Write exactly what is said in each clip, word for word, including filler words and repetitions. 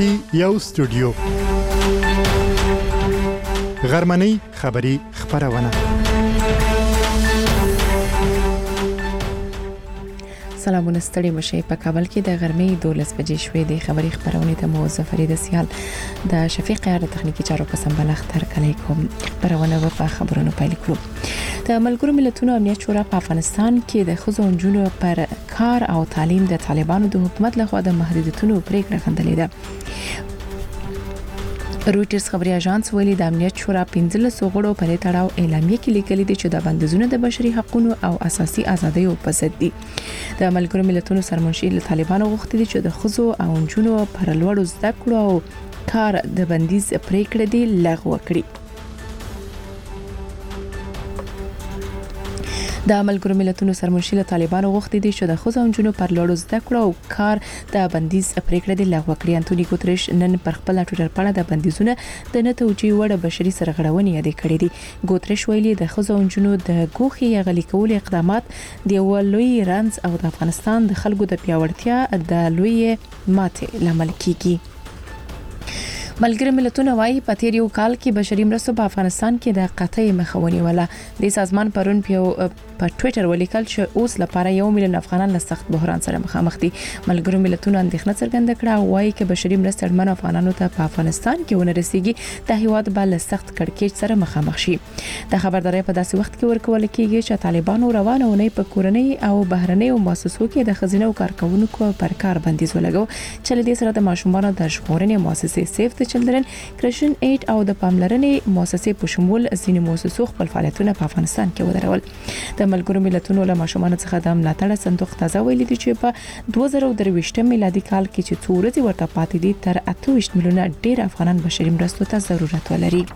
کې یو استودیو غرمنۍ خبری خبرونه. سلامونه ستړي مشه. په کابل کې د غرمې دولس بجې شوې د خبري خبرونه ته مو ظفرید سیال د شفیق یار تخنیکی چارو په سمبال اختر کلی کوم خبرونه په خبرونو پیل کړو. د ملګرو ملتونو امنیت شورا په افغانستان کې د ښځو او نجونو پر کار او تعلیم د طالبانو د حکومت لخوا د محدودیتونو پریکړه غندلې ده. رويټرز خبري اژانس ویلي د امنیت شورا پنځلس غړو په تړاو اعلامیه کې لیکلي دي چې د بندیزونو د بشري حقوقو او اساسي ازادیو په ضد دي. د ملګرو ملتونو سرمنشي له طالبانو غوښتي دي چې د ښځو او نجونو پر لوړو زده کړو او کار د بندیز پریکړه دی لغوه کړي. د ملګرو ملتونو سرمنشي له طالبانو غوښتي دي چې د ښځو او نجونو پر لوړو زده کړو او کار د بندیز پریکړه دی لغوه کړي. انټونی ګوتریش نن پر خپل ټویټر باندې د بندیزونو د نه توجیه وړ بشري سرغړونې یاد کړې دي. ګوتریش ویلي د ښځو او نجونو د ګوخي غلي کول اقدامات د ولوی رانز او د افغانستان د خلکو د پیاوړتیا د لوی ماته لامل کیږي. ملګری ملتونه وايي په تیر یو کال کې بشري مرستو په افغانستان کې د قطعي مخاوني ولا د سازمان پرون په ټویټر ولیکل چې اوس لپاره یو میلیون افغانان له سخت بحران سره مخامخ دي. ملګری ملتونه اندېښنه څرګنده کړه او وايي چې بشري مرستې اړمنو افغانانو ته په افغانستان کې ونه رسیږي د هیواد بل سخت کړکېچ سره مخامخ شي. د خبرداري په داسې وخت کې ورکول کېږي چې طالبانو روانه ونې په کورنۍ او بهرنۍ مؤسسو کې د خزینه او کارکونکو پر کار بندیز ولګو چې له دې سره د ماشومانو د ژغورنې مؤسسې سیف چلډرن کرشن ایټ او د پاملرنې مؤسسې په شمول ځینې مؤسسو خپل فعالیتونه په افغانستان کې ودرول. د ملګرو ملتونو له ماشومانو څخه د ملاتړ صندوق تازه ویلي دی چې په دوه زره درویشتم میلادي کال کې چې څو ورځې ورته پاتې دي تر اته ویشت میلیونه ډیر افغانان بشري مرستو ته ضرورت ولري.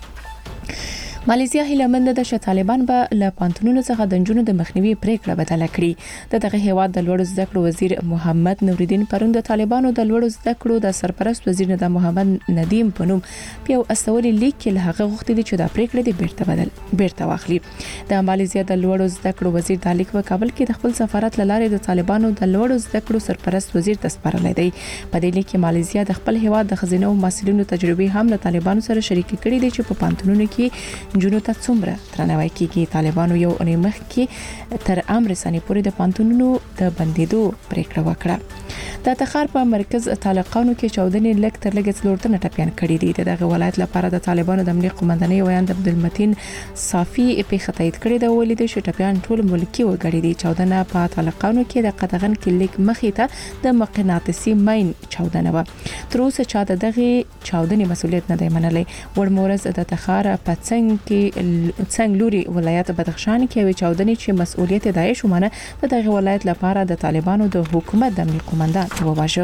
ماليزیا هیله مند ده چې طالبان به له پانتونونو څخه د نجونو د مخنیوي پریکړه بدله کړي. د دغه هیواد د لوړو زده کړو وزیر محمد نوردین پرون د طالبانو د لوړو زده کړو د سرپرست وزیر د محمد ندیم په نوم په یو استوري لیک کې له هغه غوښتي دي چې د پریکړې د بیرته بدل بیرته واخلي. د ماليزیا د لوړو زده کړو وزیر د لیک په کابل کې د خپل سفارت لاره د طالبانو د لوړو زده کړو سرپرست وزیر ته سپارلې دی. په دې لیک کې ماليزیا د خپل هیواد د خزینه او مسؤلینو تجربه هم له طالبانو سره شریک کړي دي چې په پانتونونو کې جنو ته څومره درناوی کیږي. طالبانو یو اونۍ مخکې تر امر رسنۍ پورې د پانتونونو د بندیدو پریکړه وکړه. د تخار په مرکز طالقانو کې چودنې لک تر لګ څلورتنه ټپيان کړي دي. دغه ولایت لپاره د طالبانو د امنیت قومندانۍ ویاند عبدالمتین صافي په خطایت کړي دا ولید چې ټپيان ټول ملکی وګړي دي. چودنه په طالقانو کې د قطغن کې لیک مخې ته د مقناطیسي ماین چودنه و. تر اوسه چا دغه چودنې مسولیت نه دی منلی. ورمورز د تخار په څنګ کې څنګلوري ولایت بدخشان کې وی چودنې چې مسؤلیت داعش ومنه د دغه ولایت لپاره د طالبانو د حکومت د امنیت قومندان وواژه.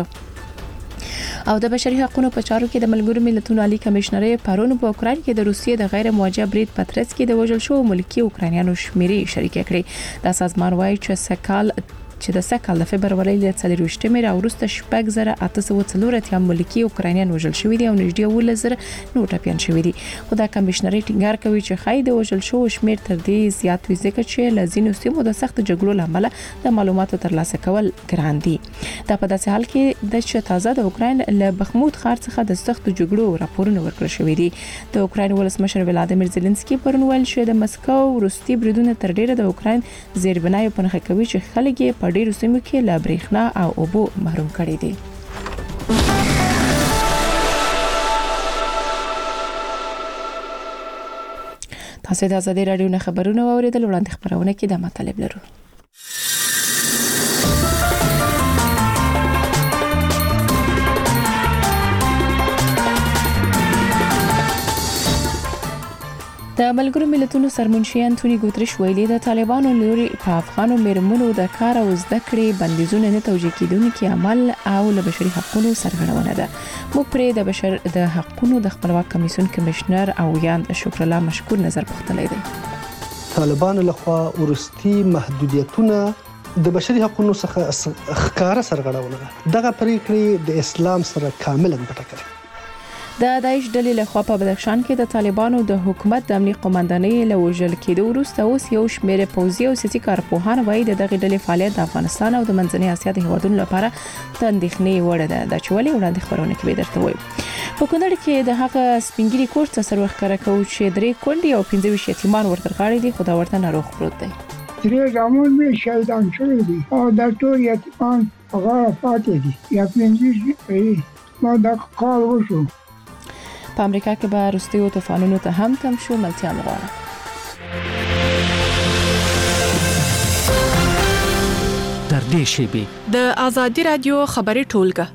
او د بشري حقوقو په چارو کې د ملګرو ملتونو عالی کمشنري پرون په اوکران کې د روسیې د غیر موجه برید پترس کې د وژل شو ملکی اوکرانیانو شمیرې شریک کړي. د سازمان وايي چې سکال چې د سکال د فبرवरी ل څلرويشتمې راوروسته شپږ زره اته سوه څلور اتیا ملکی اوکرانیان وژل شوي دي او نږدې اوولس زره نور ټپيان شوي دي. خو دا کمشنري ټینګار کوي چې خای د وژل شو شمیر تر دې زیات وي ځکه چې لازینو سیمو د سخت جګړو لامل د معلوماتو ترلاسه کول ګران دي. دا په داسې حال کې د چې تازه د اوکرين له بخمود ښار څخه د سخت جګړو راپورونه ورکړل شوي دي. د اوکرين ولسمشر ولادیمیر زيلنسکي پرون ویل چې د مسکو روسي بریدونه تر ډیره د اوکرين زیربنایو په نخښه کوي چې خلک په ډیرو سیمو کې له برېښنا او اوبو محروم کړي دي. تاسو د ازادي رادیو نه خبرونه واوریدل. وړاندې خبرونه کې د مطلب لرو. د ملګرو ملتونو سرمنشي انټونی ګوتریش ویلي د طالبانو لوري په افغانو میرمنو د کار او زده کړې بندیزونه نه توجیه کیدونکي عمل او له بشري حقوقو سرغړونه ده. موږ پرې د بشر د حقوقو د خپلواک کمیسیون کمشنر او یاند شکر الله مشکور نظر پختلی دی. طالبانو لخوا ورستي محدودیتونه د بشري حقوقو څخه ښکارا سرغړونه ده. دغه پریکړې د اسلام سره کاملا پټه کړي. د داعش ډلې له خوا په بدخشان کې د طالبانو د حکومت د امنیت قومندانۍ له وژل کېدو وروسته اوس یو شمېر پوځي او سیاسي کارپوهان وایي د دغه ډلې فعالیت د افغانستان او د منځنۍ اسیا د هیوادونو لپاره د اندېښنې وړ ده. دا چې ولې وړاندې خبرونه کوي درته وایم. په کندهار کې د هغه سپینګری کورس تصور ښکاره کوي چې درې کونډې او پنځه ویشت یتیمان ورته غاړي دي، خو دا ورته ناروغ پروت دی. درې زامن مې شهیدان شوي دي او دا ټول یتیمان هغه پاتې دي یا پنځه ما دا کار وشو. په امریکا کې به وروستیو طوفانونو ته هم تم شو. ملتیا مغواړه تر دې شیبې د آزادي رادیو خبري ټولګه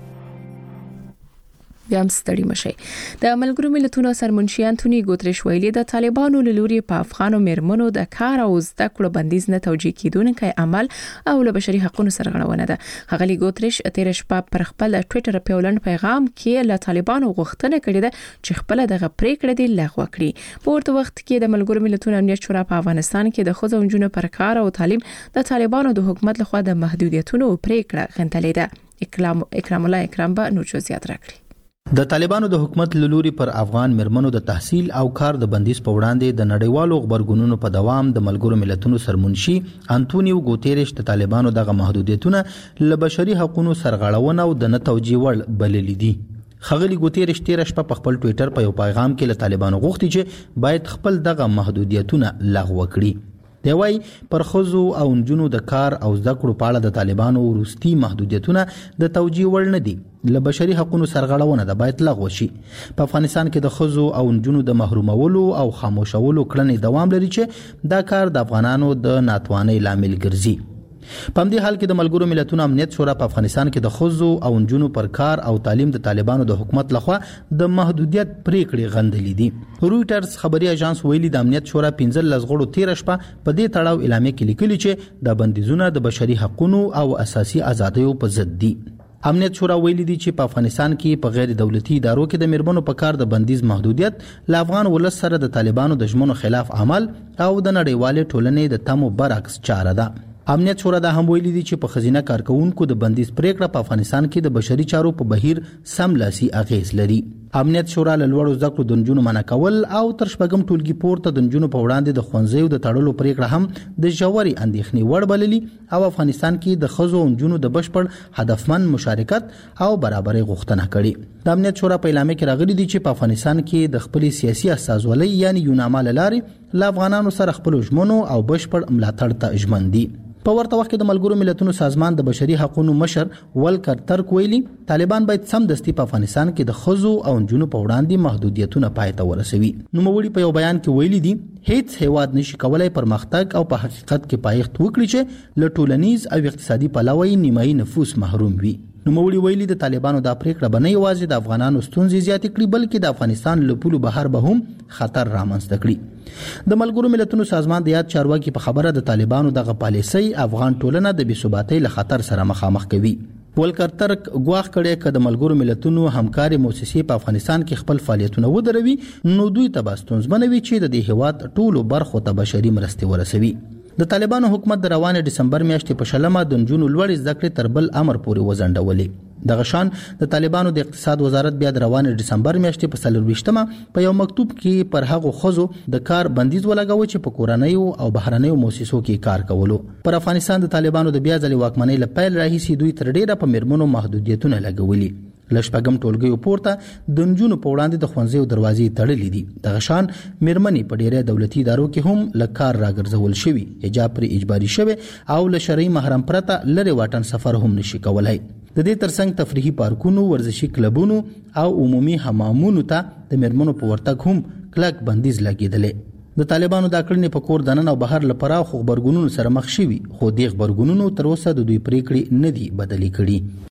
بیا هم ستړي مشي. د ملګرو ملتونو سرمنشي انټونی ګوتریش ویلي د طالبانو له لوري په افغانو مېرمنو د کار او زده کړو بندیز نه توجیه کیدونکي عمل او له بشري حقوقو سرغړونه ده. هغه ګوتریش تیر شپه پر خپل ټوئیټر پیولن پیغام کې له طالبانو غوښتنه کړې ده چې خپل دغه پریکړه دی لغوه کړي. په ورته وخت کې د ملګرو ملتونو امنیت شورا په افغانستان کې د ښځو او نجونو پر کار او تعلیم د طالبانو د حکومت لخوا د محدودیتونو پریکړه غندلې ده. اکرام اکرام الله اکرام به نو جزئیات راکړي. د طالبانو د حکومت لوري پر افغان مرمنو د تحصیل او کار د بندیز په وړاندې د نړیوالو خبرګونونو په دوام د ملګرو ملتونو سرمنشي انټونیو ګوتریش د طالبانو دغه محدودیتونه له بشري حقوقو سرغړونه او د نه توجیه وړ بللي دي. خغلی ګوتریش تیر شپه په خپل ټوئیټر په یو پیغام کې له طالبانو غوښتي چې باید خپل دغه محدودیتونه لغوه کړي. دی وايي پر خزو او نجونو د کار او زده کړو په اړه د طالبانو وروستي محدودیتونه د توجیه وړ نه دي. له بشري حقوقو سرغړونه د باید لغوه شي. په افغانستان کې د خزو او نجونو د محرومولو او خاموشولو کړنې دوام لري چې دا کار د افغانانو د ناتوانۍ لامل ګرځي. په همدې حال کې د ملګرو ملتونو امنیت شورا په افغانستان کې د خزو او نجونو پر کار او تعلیم د طالبانو د حکومت لخوا د محدودیت پریکړې غندلې دي. رويټرز خبري اژانس ویلي د امنیت شورا پنځه لس غړو تیر شپه په دې تړاو اعلامیه کې لیکلي چې د بندیزونه د بشري حقوقو او اساسي آزادیو په ضد دي. امنیت شورا ویلي دي چې په افغانستان کې په غیر دولتي ادارو کې د مرمنو په کار د بندیز محدودیت ل افغان ولس سره د طالبانو د ژمنو خلاف عمل او د نړیوال ټولنې د تمو برعکس چاره ده. امنیت شورا دا هم ویلي دي چې په خزینه کارکونکو د بندیز پریکړه په افغانستان کې د بشري چارو په بهیر سملاسي اغیز لري. امنیت شورا له لوړو زده کړو د نجونو منع کول او تر شپږم ټولګي پورته د نجونو په وړاندې د ښوونځیو د تړلو پریکړه هم د ژورې اندېښنې وړ بللي او افغانستان کې د ښځو او نجونو د بشپړ هدفمند مشارکت او برابرۍ غوښتنه کړې. د امنیت شورا په اعلامیه کې راغلي دي چې په افغانستان کې د خپل سیاسي استازولۍ یعنی یوناما لارې له افغانانو سره خپل ژمنو او بشپړ ملاتړ ته ژمن دي. په ورته وخت کې د ملګرو ملتونو سازمان د بشري حقوقو مشر ولکر ترک ویلي طالبان باید سمدستي په افغانستان کې د خزو او نجونو په وړاندې محدودیتونه پای ته ورسوي. نوموړي په یو بیان کې ویلي دي هیڅ هیواد نشي کولای پرمختګ او په حقیقت کې پایښت وکړي چې له ټولنیز او اقتصادي پلوه نیمایي نفوس محروم وي. نوموړي ویلي د طالبانو د پریکړه بنه یوازې د افغانانو ستونزې زیاتې کړي بلکې د افغانستان له پولو بهر به هم خطر رامنځته کړي. د ملګرو ملتونو سازمان د یاد چارواکي په خبره د طالبانو دغه پالیسۍ افغان ټولنه د بې ثباتۍ له خطر سره مخامخ کوي. ولکر ترک غواخ کړي چې د ملګرو ملتونو همکاري مؤسسې په افغانستان کې خپل فعالیتونه ودروي نو دوی ته به ستونزمنوي چې د دې هیواد ټولو برخو ته بشري مرستې ورسوي. د طالبانو حکومت د روانه دسمبر میاشتې په شلمه د نجونو لوړ زده کړې تر بل امر پورې وزنډولې. دغه شان د طالبانو د اقتصاد وزارت بیا د روانه دسمبر میاشتې په څلور ویشتمه په یو مکتوب کې پر هغو خزو د کار بندیز ولګاوه چې په کورنیو او بهرنیو مؤسسو کې کار کولو. پر افغانستان د طالبانو د بیا ځلې واکمنۍ له پیل راهیسې دوی تر ډیره په مرمنو محدودیتونه لګولي. لشپګم ټولګیو پورته د نجونو په وړاندې د ښوونځیو دروازې تړلې دي. دغه شان مرمنې په ډیره دولتي ادارو کې هم لکار راګرځول شوی، حجاب پر اجباري شوی او له شرعي محرم پرته لری واټن سفر هم نشي کولای. د دې ترڅنګ تفریحي پارکونو، ورزشي کلبونو او عمومي حمامونو ته د مرمنو په ورتګ هم کلک بندیز لګیدلې. د طالبانو د کړنې په کور دننه او بهر لپاره خو خبرګونونو سره مخ شوي، خو د خبرګونونو تر اوسه د دوی پریکړې نه دي بدلې کړي.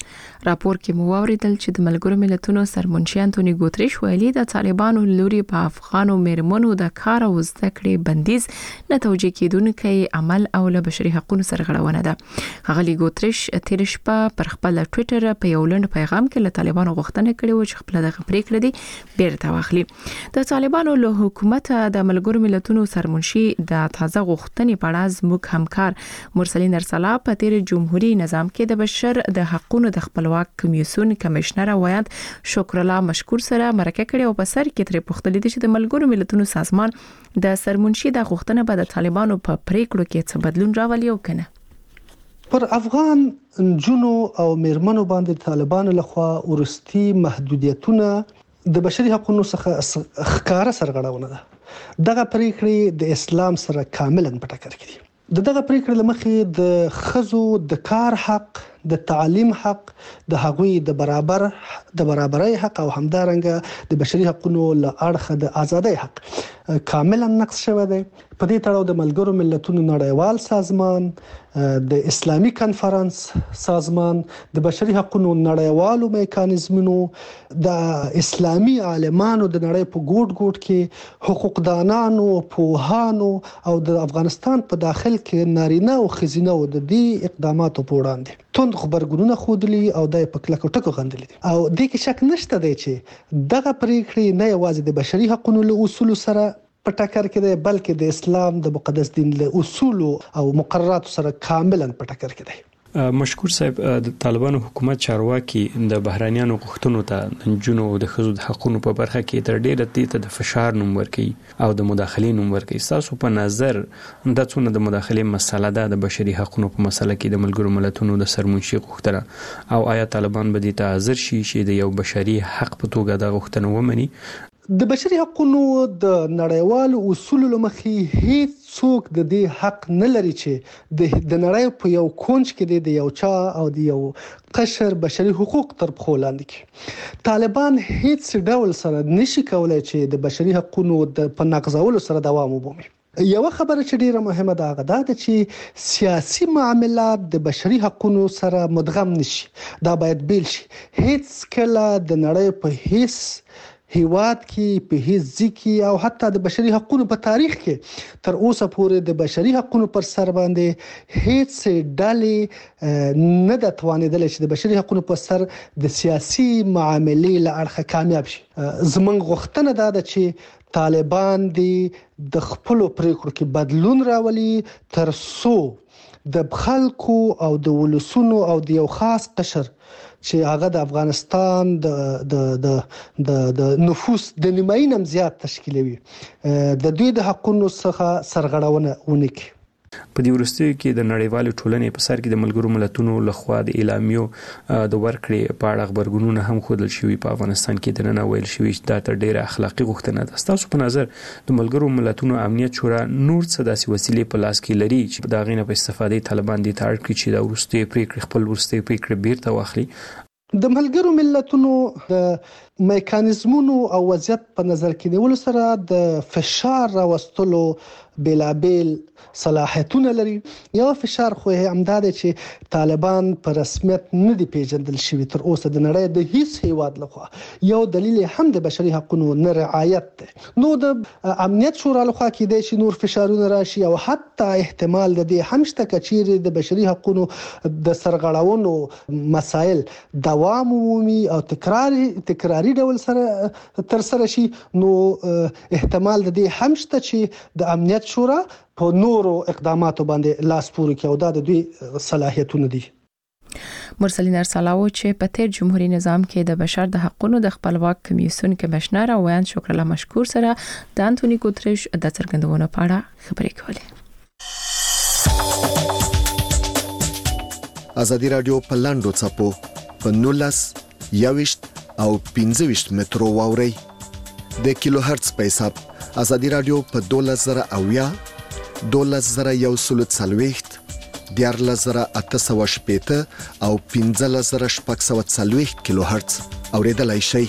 راپور کې مو واوریدل چې د ملګرو ملتونو سرمنشي انټونی ګوتریش ویلي د طالبانو لوري په افغانو مېرمنو د کار او زده کړې بندیز نه توجیه کیدونکي عمل او له بشري حقوقو سرغړونه ده. هغه ګوتریش تیر شپه پر خپل ټوئیټر په یو لنډ پیغام کې له طالبانو غوښتنه کړې و چې خپل دغه پریکړه دي بیرته واخلي. د طالبانو له حکومت د ملګرو ملتونو سرمنشي د تازه غوښتنې په اړه زموږ همکار مرسلین ارسلا په تیر جمهوریت نظام کې د بشر د حقوقو د خپل خپلواک کمیسیون کمشنر وایند شکر الله مشکور سره مرکه کړې او په سر کې تر پوښتنې دي چې د ملګرو ملتونو سازمان د سرمنشي د غوښتنه به د طالبانو په پریکړو کې څه بدلون راولي او کنه. پر افغان جنو او میرمنو باندې طالبانو لخوا ورستي محدودیتونه د بشري حقوقو څخه ښکارا سرغړونه ده. دغه پریکړې د اسلام سره کاملا په ټکر کې دي. دغه پریکړې لمخې د خزو د کار حق، د تعلیم حق، د هغوی د برابر د برابرۍ حق او همدارنګه د بشري حقوقو له اړخه د ازادۍ حق کاملا نقض شوی دی. په دې تړاو د ملګرو ملتونو نړیوال سازمان، د اسلامي کانفرنس سازمان، د بشري حقوقو نړیوالو میکانیزمونو، د اسلامي عالمانو د نړۍ په ګوټ ګوټ کې حقوقدانانو، پوهانو او د افغانستان په داخل کې نارینه او ښځینه او د دې اقداماتو په وړاندې توند خبرګونونه خودلی او د په کلکو ټکو غندلي دي. او د کې شک نشته دی چې دغه پریکړې نه یوازې د بشري حقوقو له اصول سره په ټکر کې دی، بلکې د اسلام د مقدس دین له اصول او مقرراتو سره کاملا په ټکر کې دی. مشکور صاحب، د طالبانو حکومت چارواکي د بهرانيانو غوښتنو ته د نجونو او د ښځو د حقوقو په برخه کې تر ډیره ته د فشار نوم ورکړي او د مداخلې نوم ورکړي. تاسو په نظر د څونه د مداخلې مسله ده د بشري حقوقو په مسله کې د ملګرو ملتونو د سرمنشي غوښتنه، او آیا طالبان به د تعذر شي چې د یو بشري حق په توګه د غوښتنه ومني؟ د بشري حقوقو د نړیوالو اصولو لمخې هیڅ څوک د دې حق نه لري چې د د نړۍ په یو کونج کې د یو چا او د یو قشر بشري حقوق تر پښو لاندې کړي. طالبان هیڅ ډول سره نشي کولای چې د بشري حقوقو د په نقضولو سره دوام وبومي. یو خبره چې ډیره مهمه ده هغه ده چې سیاسي معاملات د بشري حقوقو سره مدغم نشي. دا باید بیل شي. هیڅ کله د نړۍ په هیڅ هیواد کې په هیڅ ځکه او حتی د بشري حقوقو په تاریخ کې تر اوسه پورې د بشري حقوقو پر سر باندې هیڅ ډلې نه د توانیدل چې د بشري حقوقو پر سر د سیاسي معاملې له اړخه کامیاب شي. زمونږ غوښتنه ده چې طالبان د خپل پریکړو کې بدلون راولي تر څو د خلکو او د ولسونو او د یو خاص قشر چې هغه د افغانستان د د د د نفوس د نیمايي نم زیات تشکیلوي د دوی د حقوقو څخه سرغړونه ونه کړي. په دې ورستیو کې د نړیوالو ټولنې په سر کې د ملګرو ملتونو لخوا د اعلامیو د ورکړې په اړه خبرګونونه هم خوندل شوي. په افغانستان کې د نن ویل شوي چې دا تر ډیره اخلاقی غوښتنه ده. تاسو په نظر د ملګرو ملتونو امنیت شورا نور څه داسې وسیلې په لاس کې لري چې دا غینه په استفادې طالبان دي تاړ کړي چې دا ورستي پریکړې خپل ورستي پریکړې بیرته واخلي؟ د ملګرو ملتونو د میکانیزمونو او وضعیت په نظر کې نیول سره د فشار راوستلو بلابل صلاحیتونه لري. یو فشار خو همدا دی چې طالبان په رسمیت نه دی پیژندل شوی تر اوسه د نړۍ د هیڅ هیواد لخوا. یو دلیل هم د بشري حقوقو نه رعایت دی. نو د امنیت شورا لخوا کې دی چې نور فشارونه راشي او حتی احتمال د دې هم شته چې د بشري حقوقو د سرغړاونو مسائل دوام ومومي او تکرار تکراری ډول سره تر سره شي. نو احتمال د دې هم شته چې د امنیت شورا په نورو اقداماتو باندې لاس پورې کوي او دا د دوی صلاحیتونه دي. مرسلین ارسلاو چې په تیر جمهوریت نظام کې د بشر د حقوقو د خپلواک کمیسیون کمشنر وایند شکر الله مشکور سره د انټونی ګوتریش د څرګندونو په اړه خبرې کولې. ازادي رادیو په لاندو چپو په نولس یوشت او پنځه ویشت مترو واوري د کیلو هرتز په حساب ازادي رادیو په دولس زره اویا دولس زره یو سل څلويخت دیارلس زره اته سوه شپېته او پنځلس زره شپږ سوه څلويخت کیلو هرتز اوریدلای شئ.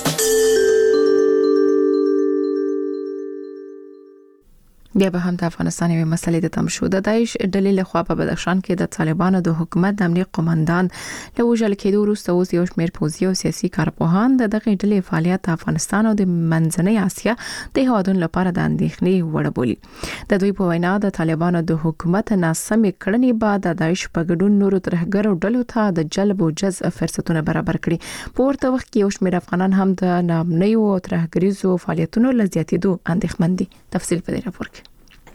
بیا به هم د افغانستان یوه مسلې د تم شو. د داعش ډلې له خوا په بدخشان کې د طالبانو د حکومت د امنیه قومندان له وژل کېدو وروسته اوس یو شمېر پوځي او سیاسي کارپوهان د دغه ډلې فعالیت د افغانستان او د منځنۍ اسیا د هیوادونو لپاره د اندېښنې وړ بولي. د دوی په وینا د طالبانو د حکومت ناسمې کړنې بعد د داعش په ګډون نورو ترهګرو ډلو ته د جلب او جذب فرصتونه برابر کړي. په ورته وخت کې یو شمېر افغانان هم د نامنیو او ترهګریزو فعالیتونو له زیاتېدو اندېښمن دي. تفصیل په دې راپور کې.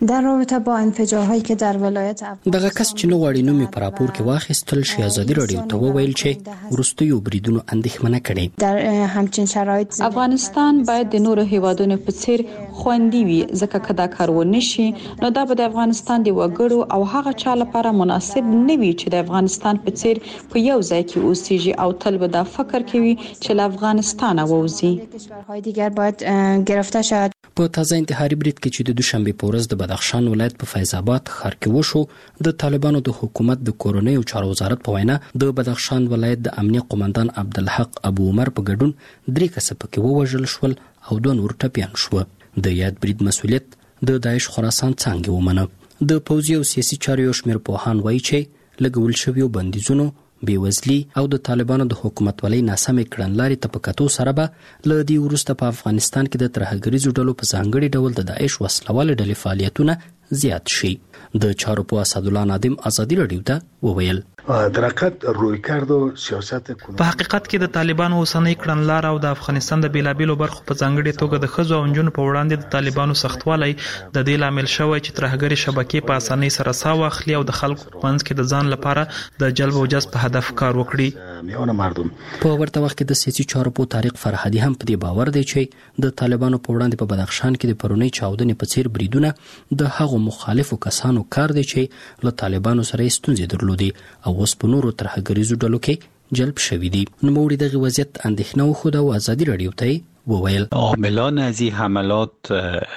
در رابطه با انفجارهایی که در ولایت دغه کس چې نو غواړي نوم په راپور کې واخیستل شي ازادي رادیو ته وویل چې وروستیو بریدونو اندېښمنه کړي. در همچین شرایط افغانستان باید د نورو هیوادونو په څیر خوندي وي، ځکه که دا کار ونه شي نو دا به د افغانستان د وګړو او هغه چا لپاره مناسب نه وي چې د افغانستان په څیر په یو ځای کې اوسېږي او تل به دا فکر کوي چې له افغانستانه ووځي. کشورهای دیگر باید گرفته شود. په تازه انتحاري برید کې چې د دوشنبه په ورځ د بدخشان ولایت په فیض آباد ښار کې وشو، د طالبانو د حکومت د کورنۍ او چارو وزارت په وینا د بدخشان ولایت د امنیه قومندان عبدالحق ابو عمر په ګډون درې کسه پکې ووژل شول او دوه نور ټپيان شو. د یاد برید مسؤلیت د داعش خراسان څنګه ومنه. د پوځي او سیاسي چارو یو شمېر پوهان وایي چې لګول شویو بندیزونو، بیوزلی او د طالبانو د حکومت ولې ناسمې کړنلارې ته په کتو سره به له دې وروسته په افغانستان کې د ترهګریزو ډلو په ځانګړي ډول د داعش وسلوال ډلې فعالیتونه زیات شي. د چارو په اسدالله نادم ازادي رادیو ته وویل درکت روی کرد و سیاست په حقیقت کې د طالبانو اوسنۍ کړنلار او د افغانستان د بیلابیلو برخو په ځانګړي توګه د ښځو او نجونو په وړاندې د طالبانو سختوالی د دې لامل شوی چې ترهګري شبکې په اسانۍ سره سا واخلي او د خلکو په منځ کې د ځان لپاره د جلب او جذب په هدف کار وکړي. میونه مردم په ورته وخت کې د سیاسي چارو په طارق فرهادي هم په دې باور دی چې د طالبانو په وړاندې په بدخشان کې د پرونی چاودنې په څیر بریدونه د هغو مخالفو کسانو کار دی چې له طالبانو سره ستونزې درلودي او اوس په نورو ترهګریزو ډلو کې جلب شوي دي. نوموړي دغه وضعیت اندېښنه وښوده او ازادي رادیو ته وویل عاملان از این حملات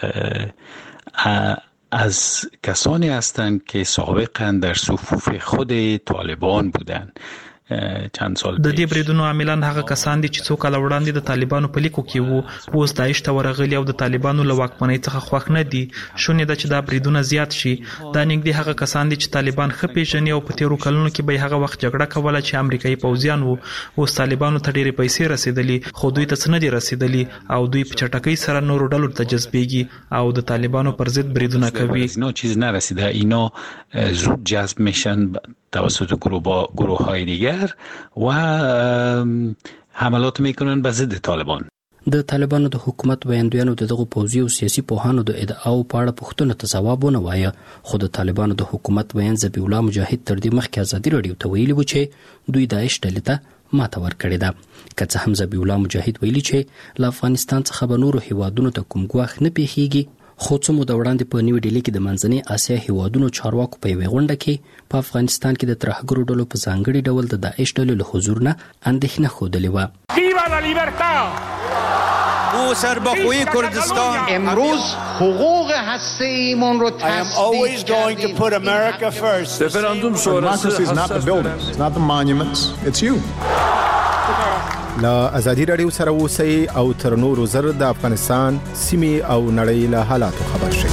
از کسانی هستند که سابقا در صفوف خود طالبان بودند. چند سال د دې بریدونو عاملان هغه کسان دي چې څو کال وړاندې د طالبانو په لیکو کې وو، اوس داعش ته ورغلي او د طالبانو له واکمنۍ څخه خوښ نه دي. شونې ده چې دا بریدونه زیات شي. دا نږدې هغه کسان دي چې طالبان ښه پیژني او په تیرو کلونو کې به هغه وخت جګړه کوله چې امریکایي پوځیان وو. اوس طالبانو ته ډېرې پیسې رسیدلې خو دوی ته څه نه دي رسیدلي او دوی په چټکۍ سره نورو ډلو ته جذبېږي او د طالبانو پر ضد بریدونه کوي. اینا چیز نرسیده، اینا زود جذب میشن توسط گروه های دیگر و حملات میکنن به ضد طالبان. د طالبانو د حکومت ویاندویانو دغه پوځي او سیاسي پوهانو د ادعاو په اړه پوښتنه ته ځواب ونه وایه، خو د طالبانو د حکومت ویان ذبیح الله مجاهد تر دې مخکې ازادي رادیو ته ویلي و چې دوی داعش ډلې ته ماته ورکړې ده. که څه هم ذبیح الله مجاهد ویلي چې له افغانستان څخه به نورو هیوادونو ته کوم ګواښ نه پیښیږي، خو څه موده وړاندې په نیو ډیلي کې د منځنۍ اسیا هیوادونو چارواکو په یوې غونډه کې په افغانستان کې د ترهګرو ډلو په ځانګړي ډول د داعش ډلې له حضور نه اندېښنه ښودلې وه. ویوا لا لیبرتا او سربخوی کردستان امروز حقوق هسته‌ایمون رو تثبیت کردیم. رفراندوم شورای is not the buildings, it's not the monuments, it's you. لا ازادي رادیو سره اوسئ او تر نورو زر د افغانستان سیمې او نړۍ له حالاتو خبر شئ.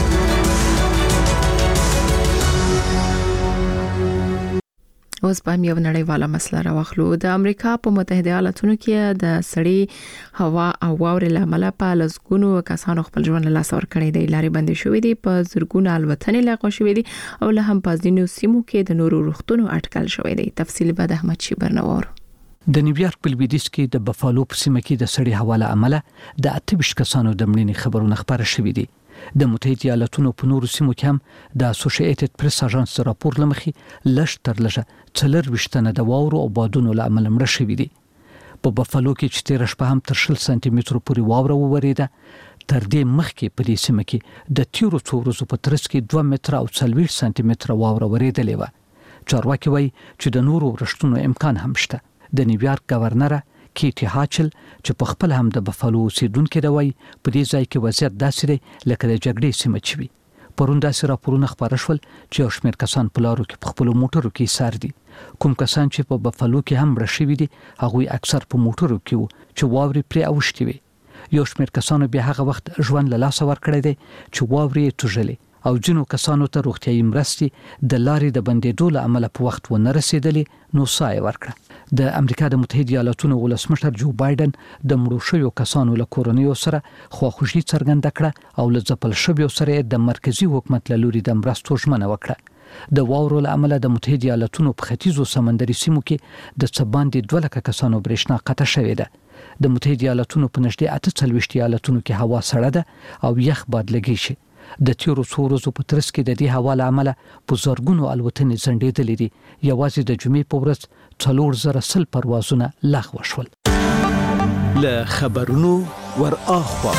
اوس په یو نړیواله مسله راوخلو. د امریکا په متحده ایالاتونو کې د سړې هوا او واورې لامل په لسګونو کسانو خپل ژوند له لاسه ورکړی دی. لارې بندې شوې دي، په زرګونو الوتنې لغوه شوې دي او له هم په ځینو سیمو کې د نورو روغتونو اټکل شوی دی. تفصیل به د احمد شي برنوار. د نیویارک په لویدیځ کې د بفالو په سیمه کې د سړې هوا له امله د اته ویشت کسانو د مړینې خبرونه خبره شوې دي. د متحده ایالاتونو په نورو سیمو کې هم د اسوسییټډ پریس اژانس راپور لمخې لږ تر لږه څلور ویشت تنه د واورو او بادونو له امله مړه شوي دي. په بفالو کې چې تیر شپه هم تر شل سانتي مترو پورې واوره وورېده. تر دې مخکې په دې سیمه کې د تیرو څو ورځو په ترڅ کې دوه متره او څلوېښت سانتي متره واوره ورېدلې وه. چارواکي وایي چې د نورو ورښتونو امکان هم شته. د نیویارک گورنر کیټي هاچل چې په خپل هم د بفالو اوسیدونکو دی وایي په دې ځای کې وضعیت داسې دی لکه د جګړې سیمه چې وي. پرون داسې راپورونه خپاره شول چې یو شمېر کسان په لارو کې په خپلو موټرو کې ایسار دي. کوم کسان چې په بفالو کې هم مړه شوي دي هغوی اکثر په موټرو کې وو چې واورې پرې اوښتې وي. یو شمېر کسانو بیا هغه وخت ژوند له لاسه ورکړی دی چې واورې یې توږلې او ځینو کسانو ته روغتیایي مرستې د لارې د بندېدو له امله په وخت ونه رسېدلې نو ساه یې ورکړه. د امریکا د متحده ایالاتونو ولسمشر جو بایدن د مړو شویو کسانو له کورنیو سره خواخوږي څرګنده کړه او له ځپل شویو سره د مرکزی حکومت له لوري د مرستو ژمنه وکړه. د واورو له امله د متحده ایالاتونو په ختیځو سمندري سیمو کې د څه باندې دوه لکه کسانو برېښنا قطع شوې ده. د متحده ایالاتونو په نږدې اته څلوېښت ایالتونو کې هوا سړه ده او یخ باد لګی شي. د تیرو څو ورځو په ترڅ کې د دې حواله عمله په زرګونو الوتنې ځنډېدلې دي. یوازې د جمعې په ورځ څلور زره سل پروازونه لغوه شول. له خبرونو ور اخوا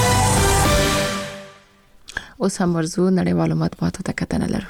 اوس هم ورزو نړیوالو مطبوعاتو ته کتنه لرو.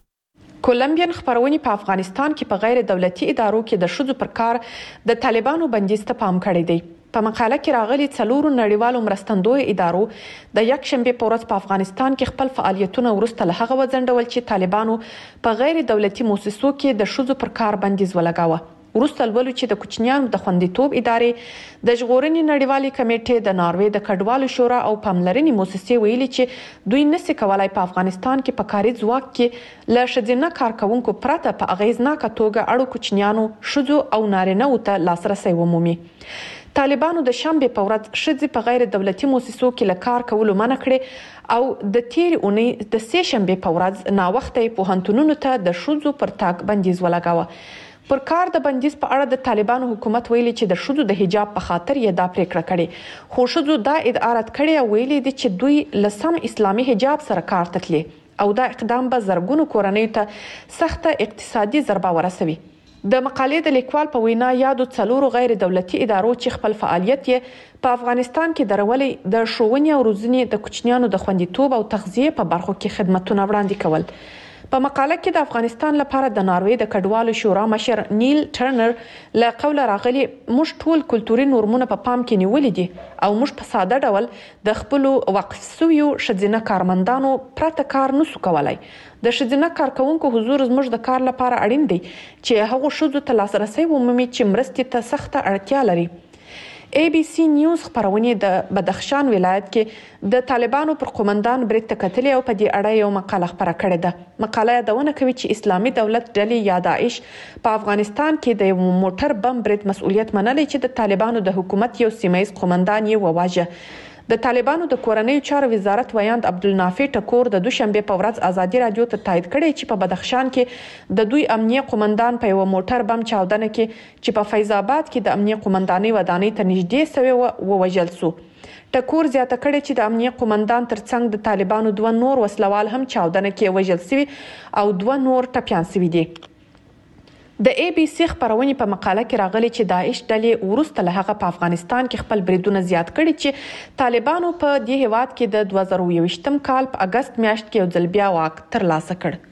کولمبیان خبرونه په افغانستان کې په غیر دولتي ادارو کې د شذو پر کار د طالبانو بندیز ته پام کړی دی. په مقاله کې راغلي څلورو نړیوالو مرستندوی ادارو د یک شنبه په ورځ په افغانستان کې خپل فعالیتونه ورسته له هغه وځنډول چې طالبانو په غیر دولتي مؤسسو کې د شذو پر کار بندیز ولګاوه. ورسته ولولو چې د کوچنیانو د خوندیتوب ادارې د ژغورنې نړیوالې کمیټې د ناروې د کډوالو شورا او پاملرنې مؤسسې ویلي چې دوی نسي کولای په افغانستان کې په کاري ځواک کې له ښځینه کارکونکو پرته په اغیزناکه توګه اړو کوچنیانو شذو او نارینه ته لاسرسي ومومي. طالبانو د شنبه په ورځ ښځې په غیر دولتي مؤسسو کې له کار کولو منع کړې او د تیر اونۍ د سه شنبه په ورځ ناوخته پوهنتونونو ته د شذو پر تاګ بندیز ولګاوه. پر کار د بندیز په اړه د طالبانو حکومت ویلي چې د شذو د حجاب په خاطر یې دا پریکړه کړې، خو شذو دا ادعا رد کړې او ویلي دي چې دوی لسم اسلامي حجاب سره کار تتلي او دا اقدام به زرګونو کورنیو ته سخته اقتصادي ضربه ورسوي. د مقالې د لیکوال په وینا یادو څلورو غیر دولتي ادارو چې خپل فعالیت یې په افغانستان کې درولې د ښوونې او روزنې د کوچنیانو د خوندیتوب او تغذیه په برخو کې خدماتونه وړاندې کول. په مقاله کې د افغانستان لپاره د ناروې د کډوالو شورا مشر نیل ټرنر له قوله راغلي موږ ټول کلتوري نورمونه په پام کې نیولې دي او موږ په ساده ډول د خپل وقف شویو ښځینه کارمندانو پرته کار نسو کولای. د ښځینه کارکونکو حضور زموږ د کار لپاره اړین دی چې هغه ښځو ته لاسرسي ومومي چې مرستې ته سخته اړتیا لري. ای بی سی نیوز خبرونه د بدخشان ولایت کې د طالبانو پر قومندان برید ته کتلې او په دې اړه یو مقاله خبره کړې ده. مقاله یادونه کوي چې اسلامي دولت ډلې یا داعش په افغانستان کې د یو موټر بم برید مسؤلیت منلی چې د طالبانو د حکومت یو سیمایي قومندان یې وواژه. د طالبانو د کورنیو چارو وزارت ویاند عبدالنافع ټکور د دوشنبه په ورځ ازادي رادیو ته تایید کړی چې په بدخشان کې د دوی امنیه قومندان په یو موټر بم چاودنه کې چې په فیض آباد کې د امنیه قومندانۍ ودانۍ ته نږدې سوی و ووژل شو. ټکور زیاته کړی چې د امنیه قومندان ترڅنګ د طالبانو دوه نور وسلوال هم چاودنه کې وژل شوي او دوه نور ټپیان شوي دي. د ای بی سی خبرونه په مقاله کې راغلي چې داعش ډلې ورسته له هغه په افغانستان کې خپل بریدونه زیات کړي چې طالبانو په دې هیواد کې د دوه زره یوویشتم کال په اگست میاشت کې یو ځل بیا واک ترلاسه کړ.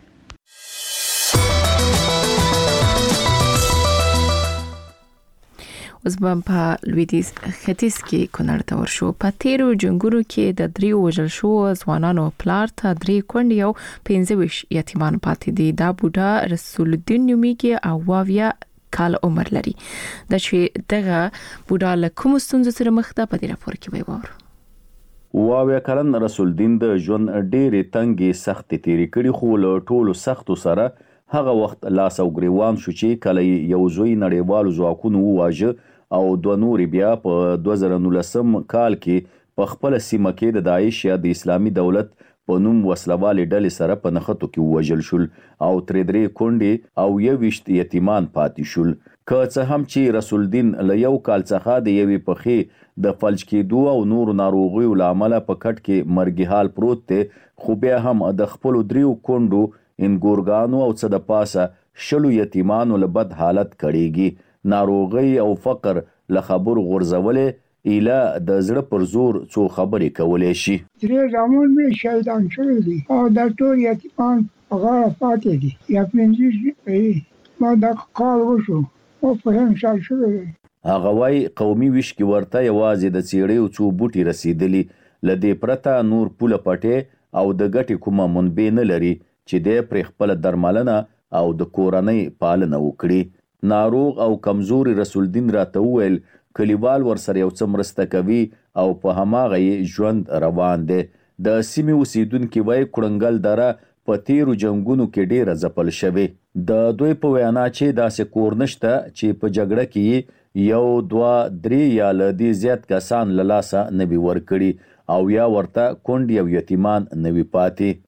اوس به په لویدیځ ختیځ کې کونړ ته ورشو. په تیرو جنګونو کې د دریو وژل شو ځوانانو پلار ته درې کونډې او پنځه ویشت یتیمان پاتې دي. دا بوډا رسول الدین نومیږي او واویا کال عمر لري. د چې دغه بوډا له کوم ستونزو سره مخ ده په دې راپور کې وایو. واویا کلن رسول الدین د ژوند ډېرې تنګې سختې تیرې کړې خو له ټولو سختو سره هغه وخت لاس او ګریوان شو چې کله یو زوی نړیوالو ځواکونو وواژه او دوه نورې بیا په دوه زره نولسم کال کې په خپله سیمه کې د داعش یا د اسلامي دولت په نوم وسلوالې ډلې سره په نښتو کې ووژل شول او ترې درې کونډې او یوویشت یتیمان پاتې شول. که څه هم چې رسول الدین له یو کال څخه د یوې پښې د فلج کېدو او نورو ناروغیو له امله په کټ کې مرګي حال پروت دی، خو بیا هم د خپلو دریو کونډو انګورګانو او څه د پاسه شلو یتیمانو له بد حالت کړیږي. ناروغي او فقر له خبرو غورځولې ایله د زړه پر زور څو خبرې کولی شي. درې زامن مې شهیدان شوي دي او دا ټول یتیمان په غاړه پاتې دي. یا پنځه ما دا کال وشو او په همسال شوی دی. هغه وایي قومي ویش کې ورته یوازې د څېړیو څو بوټي رسېدلي، له دې پرته نور پوله پټې او د ګټې کومه منبع نه لري چې دی پرې خپله درملنه او د کورنۍ پالنه وکړي. ناروغ او کمزوري رسول الدین راته وویل کلیوال ورسره یو څه مرسته کوي او په هماغه یې ژوند روان دی. د سیمې اوسیدونکي وایي کړنګل دره په تیرو جنګونو کې ډیره ځپل شوې. د دوی په وینا چې داسې کور نشته چې په جګړه کې یو دوه درې یا له دې زیات کسان له لاسه نه وي ورکړي او یا ورته کونډې او یتیمان نه وي پاتې.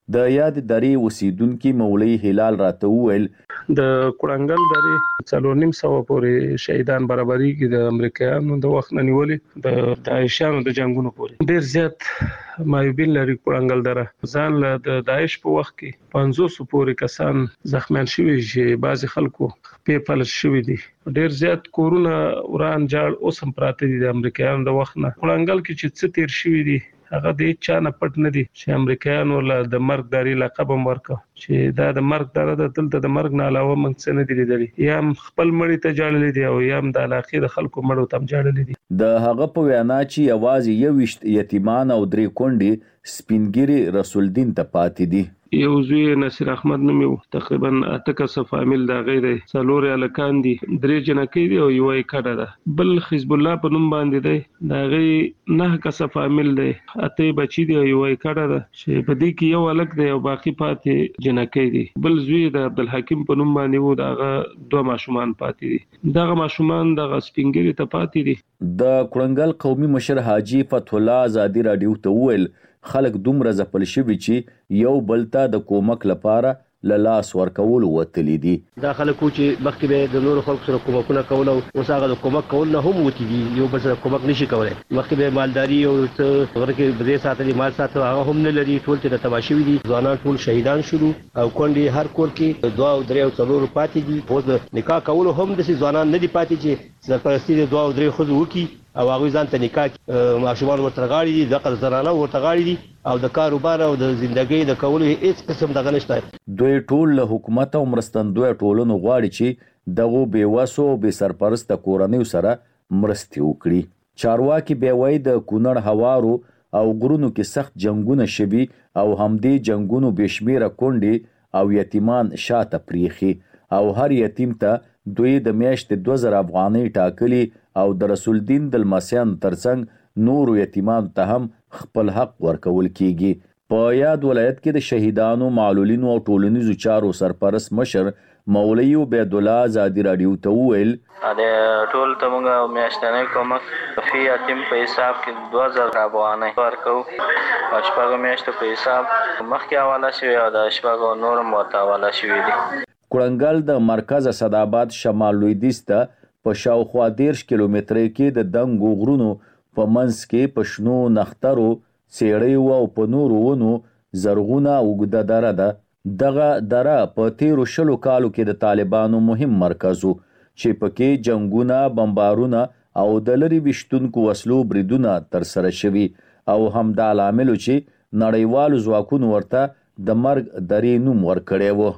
د یاد درې اوسیدونکو مولوی هلال راته وویل د کوړنګل درې څلور نیم سو پورې شهیدان برابرۍ کې د امریکایانو د وخت نیولې د داعشانو د جنگونو پورې ډیر زیات مایوبین لري کوړنګل دره ځان له د داعش په وخت کې پنځوس پورې کسان زخمیان شوي چې بعضي خلکو په فلش شوي دي ډیر زیات کورونه وران جاړ اوس هم پراته دي د امریکایانو د وخت نه کوړنګل کې چې څه تیر شوي دي هغه د چا نه پټ نه دي چې امریکایانو له د مرګ داري لقب ورکړ چې دا د مرګ دره د دلته د مرګ نه علاوه موږ څه نه دي لیدلي یا خپل مړی ته جاړلې دي او یا د علاقې د خلکو مړو ته جاړلې دي د هغه په وینا چې یوازې یوشت یتیمان او درې کونډې سپینګری رسول دین ته پاتې دي یو زوی نصیر احمد نومي تقریبا اته کسه فامیل دا غیر څلور الکان دي درې جنکې دي او یو یې کډه ده بل حزب الله په نوم باندې دی دا غي نه کسه فامیل دی اته بچی دي او یو یې کډه ده چې په دې کې یو الک دی او باقی پاتې جنکې دي بل زوی د عبدالحکیم په نوم باندې وو دا دوه ماشومان پاتې دي دغه ماشومان د سپینګری ته پاتې دي د کوړنګل قومي مشر حاجی فتح الله آزادی رادیو ته ویل خلک دومره ځپل شوي چې یو بل ته د کومک لپاره له لاس ورکول وتلی دي دا خلکو چې مخکې به د نورو خلکو سره کومکونه کول او اوس هغه د کومک کول نه هم وتی دي یو بل سره کومک نشي کولای مخکې به مالداري او ورکه بده ساتلي مال ساتل هغه هم نه لري ټول ته تباشي دي ځوانان ټول شهیدان شروع او کونډي هر کور کې دعا او درې او څلور پاتې دي او نکاح کول هم د ځوانان نه دي پاتې چې سرپرستی د دعا او درې خو وکي او هغه ځان ته نکاح ماشومان ورته غاړي دي د قضا زنانه ورته غاړي دي او د کاروبار او د ژوندۍ د کولو هیڅ قسم دغه نشته دوی ټول له حکومت او مرستندوی ټولنو غواړي چې دغه بیوسو به سرپرست کورنۍ سره مرستي وکړي چارواکي به وای د کونړ هوارو او غرونو کې سخت جنگونه شوي او همدې جنگونو بشمیره کونډي او یتیمان شاته پریخي او هر یتیم ته دوی د میاشتې دوه زره افغانۍ ټاکلي او د رسول دین د لمسیان ترڅنګ نورو یتیمان ته هم خپل حق ورکول کیږي په یاد ولایت کې د شهیدانو معلولینو او ټولنیزو چارو سرپرست مشر مولوی عبید الله آزادی رادیو ته ویل د ټول ته موږ میاشتنی کومک فی یتیم په حساب کې دوه زره افغانۍ ورکو او شپږ میاشتو په حساب مخکې حواله شوی او د شپږ نور مرته حواله شوی دي کوړنګل د مرکز اسداباد شمال لویدیځ ته په شاوخوا دیرش کیلومترۍ کې د دنګو غرونو په منځ کې په شنو نخترو څېړۍ او په نورو ونو زرغونه اوږده دره ده دغه دره په تیرو شلو کالو کې د طالبانو مهم مرکز و چې پکې جنگونه بمبارونه او د لرې ویشتونکو وسلو بریدونه ترسره شوي او همدا لامل چې نړیوالو ځواکونو ورته د مرګ درې نوم ورکړی و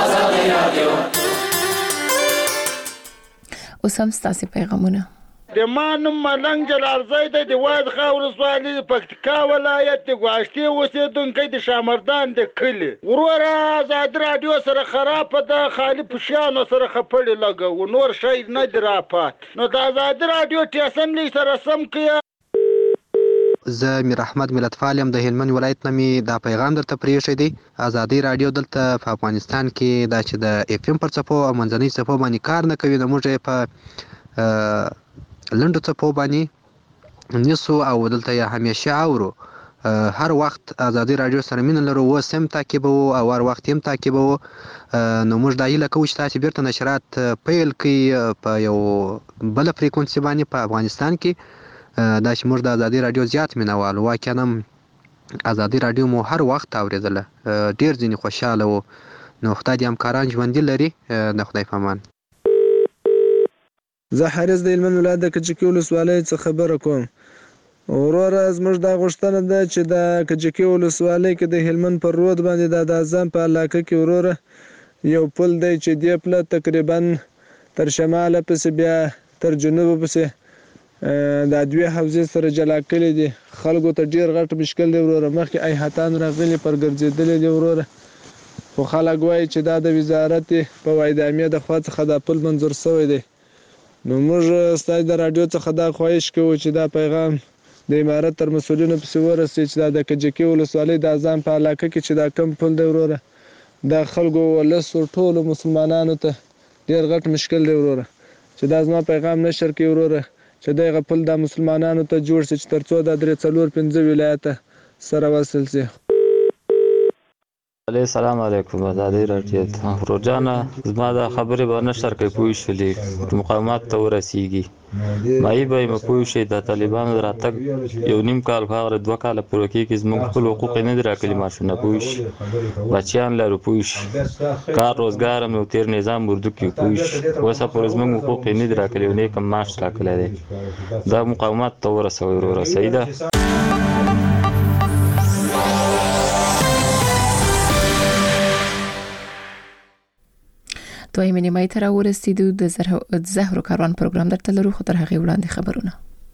اوس هم ستاسو پیغامونه د مانم ملنګ جلال زید د واد خاور سوالي د پکتیکا ولایت د غواړتي اوسیدونکو د شامردان د کلی ورور آزاد رادیو سره خراب ده خالي پښانو سره خپړې لګو نور شي نه درافات نو د آزاد رادیو ټیسن لې سره سم کیا زه میر احمد ملتفال یم د هلمند ولایت نه می دا پیغام درته پریښی دی ازادي رادیو دلته په افغانستان کې دا چې د اف ام پر څپو او منځنۍ څپو باندې کار نه کوي نو موږ په لنډو څپو باندې نیسو او دلته یې همیشه اورو هر وخت ازادي رادیو سره مینه لرو و سم تعقیبو او هر وخت هم تعقیبو نو موږ دا هیله کوو چې تاسو بیرته نشرات پیل کړئ په یو بل فریکونسي باندې په افغانستان کې دا چې موږ د ازادي رادیو زیات مینوال واقعا ازادي رادیو مو هر وخت اوریدله ډیر ځینې خوشاله وو نو خدای دې همکاران ژوندي لري د خدای په امان زه حارث د هلمند ولایت د کجکي ولسوالۍ څخه خبره کوم وروره زموږ دا غوښتنه ده چې د کجکي ولسوالۍ کې د هلمند پر رود باندې د اعظم په علاقه کې وروره یو پل دی چې دې پله تقریبا تر شماله پسې بیا تر جنوبه پسې دا دوی حوزې سره جلا کړي دي خلکو ته ډیر غټ مشکل دی وروره مخکې ایهاتان راغلي پر ګرځېدلي دي وروره خو خلک وایي چې دا د وزارت په وایدامې د خوا څخه دا پل منظور شوی دی نو موږ ستاسو د رادیو څخه دا خواهش کوو چې دا پیغام د امارت تر مسؤلینو پسې ورسي چې دا د کجکي ولسوالۍ د اعظم په علاقه کې چې دا کم پل دی وروره دا خلکو ولسو ټولو مسلمانانو ته ډیر غټ مشکل دی وروره چې دا زما پیغام نشر کړي وروره چې دغه پل د مسلمانانو ته جوړ شي چې ترڅو د درې څلور پنځه ولایته سره وصل شي السلام علیکم ازادي راډیو ته روزانه زما د خبرې به نشر کوي پوه شولې مقامات ته ورسیږي مای به مې پوه شي د طالبانو راتګ یو نیم کال هغه دوه کال پورې کې زموږ خپل حقوق نه دراکلي ماشونه پوه شي بچیان لرو پوه شي کار روزګار نو تیر نظام وردو کې پوه شي وسه پر زموږ حقوق نه دراکلي نه کوم معاش راکلي دي دا مقامات ته ورسوي ورسوي دا دویمه نیمه ته راورسېدو د زهرو کاروان پروګرام درته لرو خو تر هغې وړاندې خبرونه.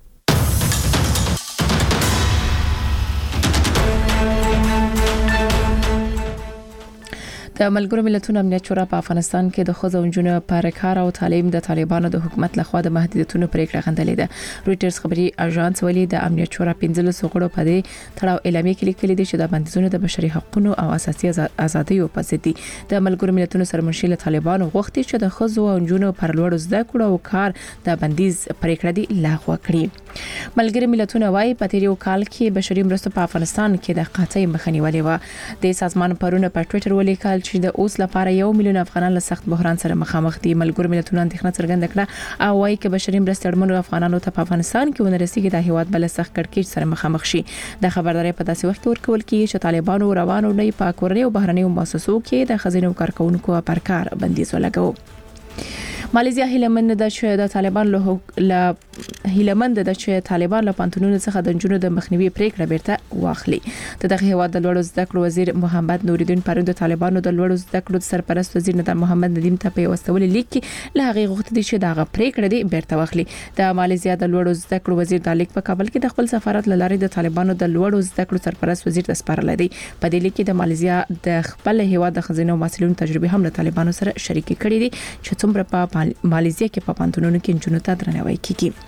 د ملګرو ملتونو امنیت شورا په افغانستان کې د ښځو او نجونو پر کار او تعلیم د طالبانو د حکومت لخوا د محدودیتونو پریکړه غندلې ده. رويټرز خبري اژانس ویلي د امنیت شورا پنځلس غړو په دې تړاو اعلامیه کې لیکلي دي چې د بندیزونو د بشري حقوقو او اساسي ازادیو په ضد دي. د ملګرو ملتونو سرمنشي طالبانو غوښتي چې د ښځو او نجونو پر لوړ زده کړو او کار د بندیز پریکړه دی لغوه کړي. ملګرو ملتونو وايي په تیر یو کال کې بشري مرستو په افغانستان کې د قحطۍ مخه نیولې و. د سازمان پرونه په ټوئیټر ولیکل چې د اوس لپاره یو میلیون افغانان له سخت بحران سره مخامخ دي. ملګرو ملتونو اندېښنه څرګنده کړه او وايي چې بشري مرستې اړمنو افغانانو ته په افغانستان کې ونرسېږي د هیواد بل سخت کړکېچ سره مخامخ شي. د خبرداري په داسې وخت کې ورکول کیږي چې طالبانو روانو نه په کورنۍ او بهرنۍ مؤسسو کې د خزینو کارکونکو پر کار بندیز ولګاو. ماليزیا هیلمند ده چې د طالبان له هیلمند ده چې طالبان له پانتونونو څخه د جنونو د مخنیوي پریکړه بیرته واخلي. د دغه هیواد د لوړو زده کړو وزیر محمد نوریدین پرون د طالبانو د لوړو زده کړو سرپرست وزیر ندیم محمد ندیم ته په وستول لیک کې له هغه غوښتي چې دغه پریکړه دی بیرته واخلي. د ماليزیا د لوړو زده کړو وزیر د لیک په کابل کې د خپل سفارت لاري د طالبانو د لوړو زده کړو سرپرست وزیر د سپارل دی. په دې لیک کې د ماليزیا د خپل هیواد د خزینو مسولینو تجربه هم له طالبانو سره شریک کړي دي چې څومره په ماليزیا کې په پانتونونو کې جنونو ته درناوی کیږي.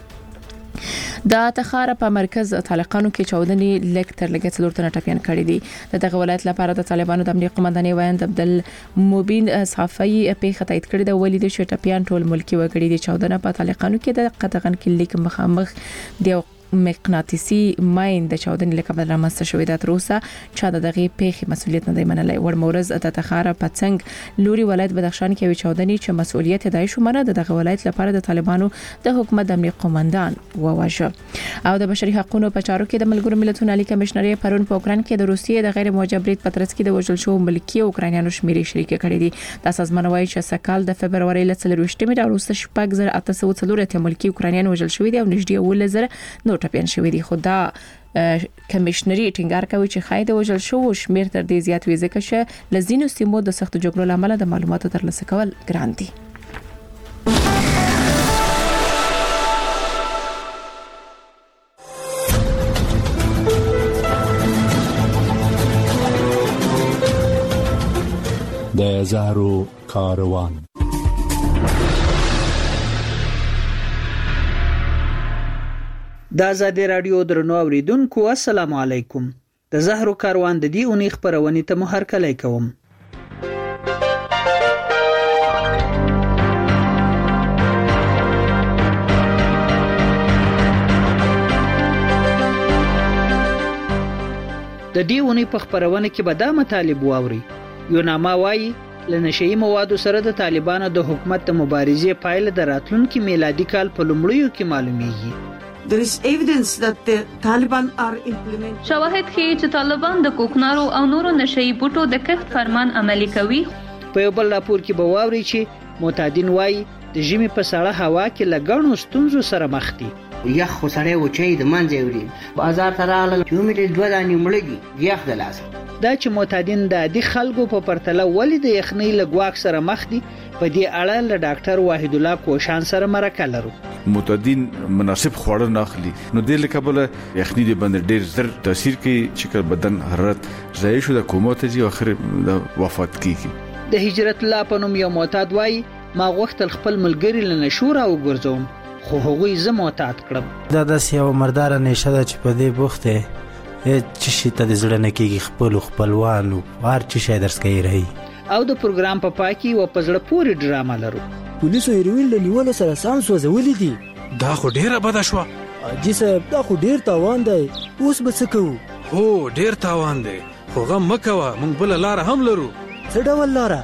د تخار په مرکز طالقانو کې چودنې لیک تر لګ څلور تنه ټپيان کړي دي. د ولایت لپاره د طالبانو د امنیت قومندانۍ وایند عبدل مبین صافی په خطایت کړي د ولید چې ټپيان ټول ملکی وګړي دي. چودنه په طالقانو کې د قطغن کې لیک مخامخ دی مقناطیسي ماین د چاودنې لکه بدل رامنځته شوې ده. تر اوسه چا د دغه پیښې مسولیت نه دی منلی. ور مورز د تخاره په څنګ لوري ولایت بدخشان کې وی چاودنې چې مسولیت دای شو منه د دغه ولایت لپاره د طالبانو د حکومت د امنیت قومندان وواژه. او د بشري حقوقو په چارو کې د ملګرو ملتونو عالی کمشنري پرون په اوکران کې د روسیې د غیر موجب برید په ترڅ کې د وژل شو ملکی اوکرانیانو شمیرې شریک کړي دي. د سازمان وايي چې سکهال د فبرवरी ل څلور ویشتمې د روسي شپږ زره اته سوه څلور اتیا ملکی اوکرانیان وژل شوی دي او نږدې ول زره نو ټپيان شوی دي. خدا کمشنري ټینګار کوي چې خای د وژل شو شمیر تر دې زیات وي ځکه چې لزینو سیمو د سخت جګړو لامل د معلوماتو ترلاسه کول ګران دي. د زهرو کاروان د آزادي رادیو درنو اوریدونکو السلام علیکم. د زهرو کاروان د دې اونۍ خبرونه ته مو هرکلی کوم. د دې اونۍ په خبرونه کې به دا مطالب واوري. یو نامه وايي لنشئی موادو سره د طالبانو د حکومت د مبارزې پایله د راتلونکي میلادي کال په لومړیو کې معلومیږي. There is evidence that the Taliban are implementing. شواهد ښیي چې طالبان د کوکنارو او نورو نشئی بوټو د کښت فرمان عملي کوي. په یو بل راپور کې به واوري چې معتادین وايي د ژمي په سړه هوا کې لګڼو ستونزو سره مخ دي. یخ خو سړی وچی د منځه وړي بازار ته راغلل چې مې دوه دانې مړه دي یخ د لاسه. دا چې معتادین د عادي خلکو په پرتله ولې د یخنۍ له ګواښ سره مخ دي په دې اړه له ډاکټر واحد الله کوشان سره مرکه لرو. معتادین مناسب خواړه نه اخلي نو د لکبل یخنۍ د باندې ډیر زر تاثیر کوي چې بدن حرارت ضایع شو د کومه ته ځي اخر د وفات کیږي. د هجرت الله په نوم یو معتاد وای ما غوښتل خپل ملګری لنه شورا وګرځوم خو هغوی زه معتاد کړم. دا د یو مردار نشه ده چې په دې بوخته چې شي ته د زړه نه کېږي خپل خپلوانو هر چې شي درس کوي رہی. او د پروګرام په پای کې و پزړه پوری ډرامه لرو. پولیسو هیروین له نیولو سره سام سوځولې دي. دا خو ډیره بده شو. اجي صاحب دا خو ډیر تاوان دی اوس به څه کوو؟ هو ډیر تاوان دی خو غم مه کوه، موږ بله لاره هم لرو. څه ډول لاره؟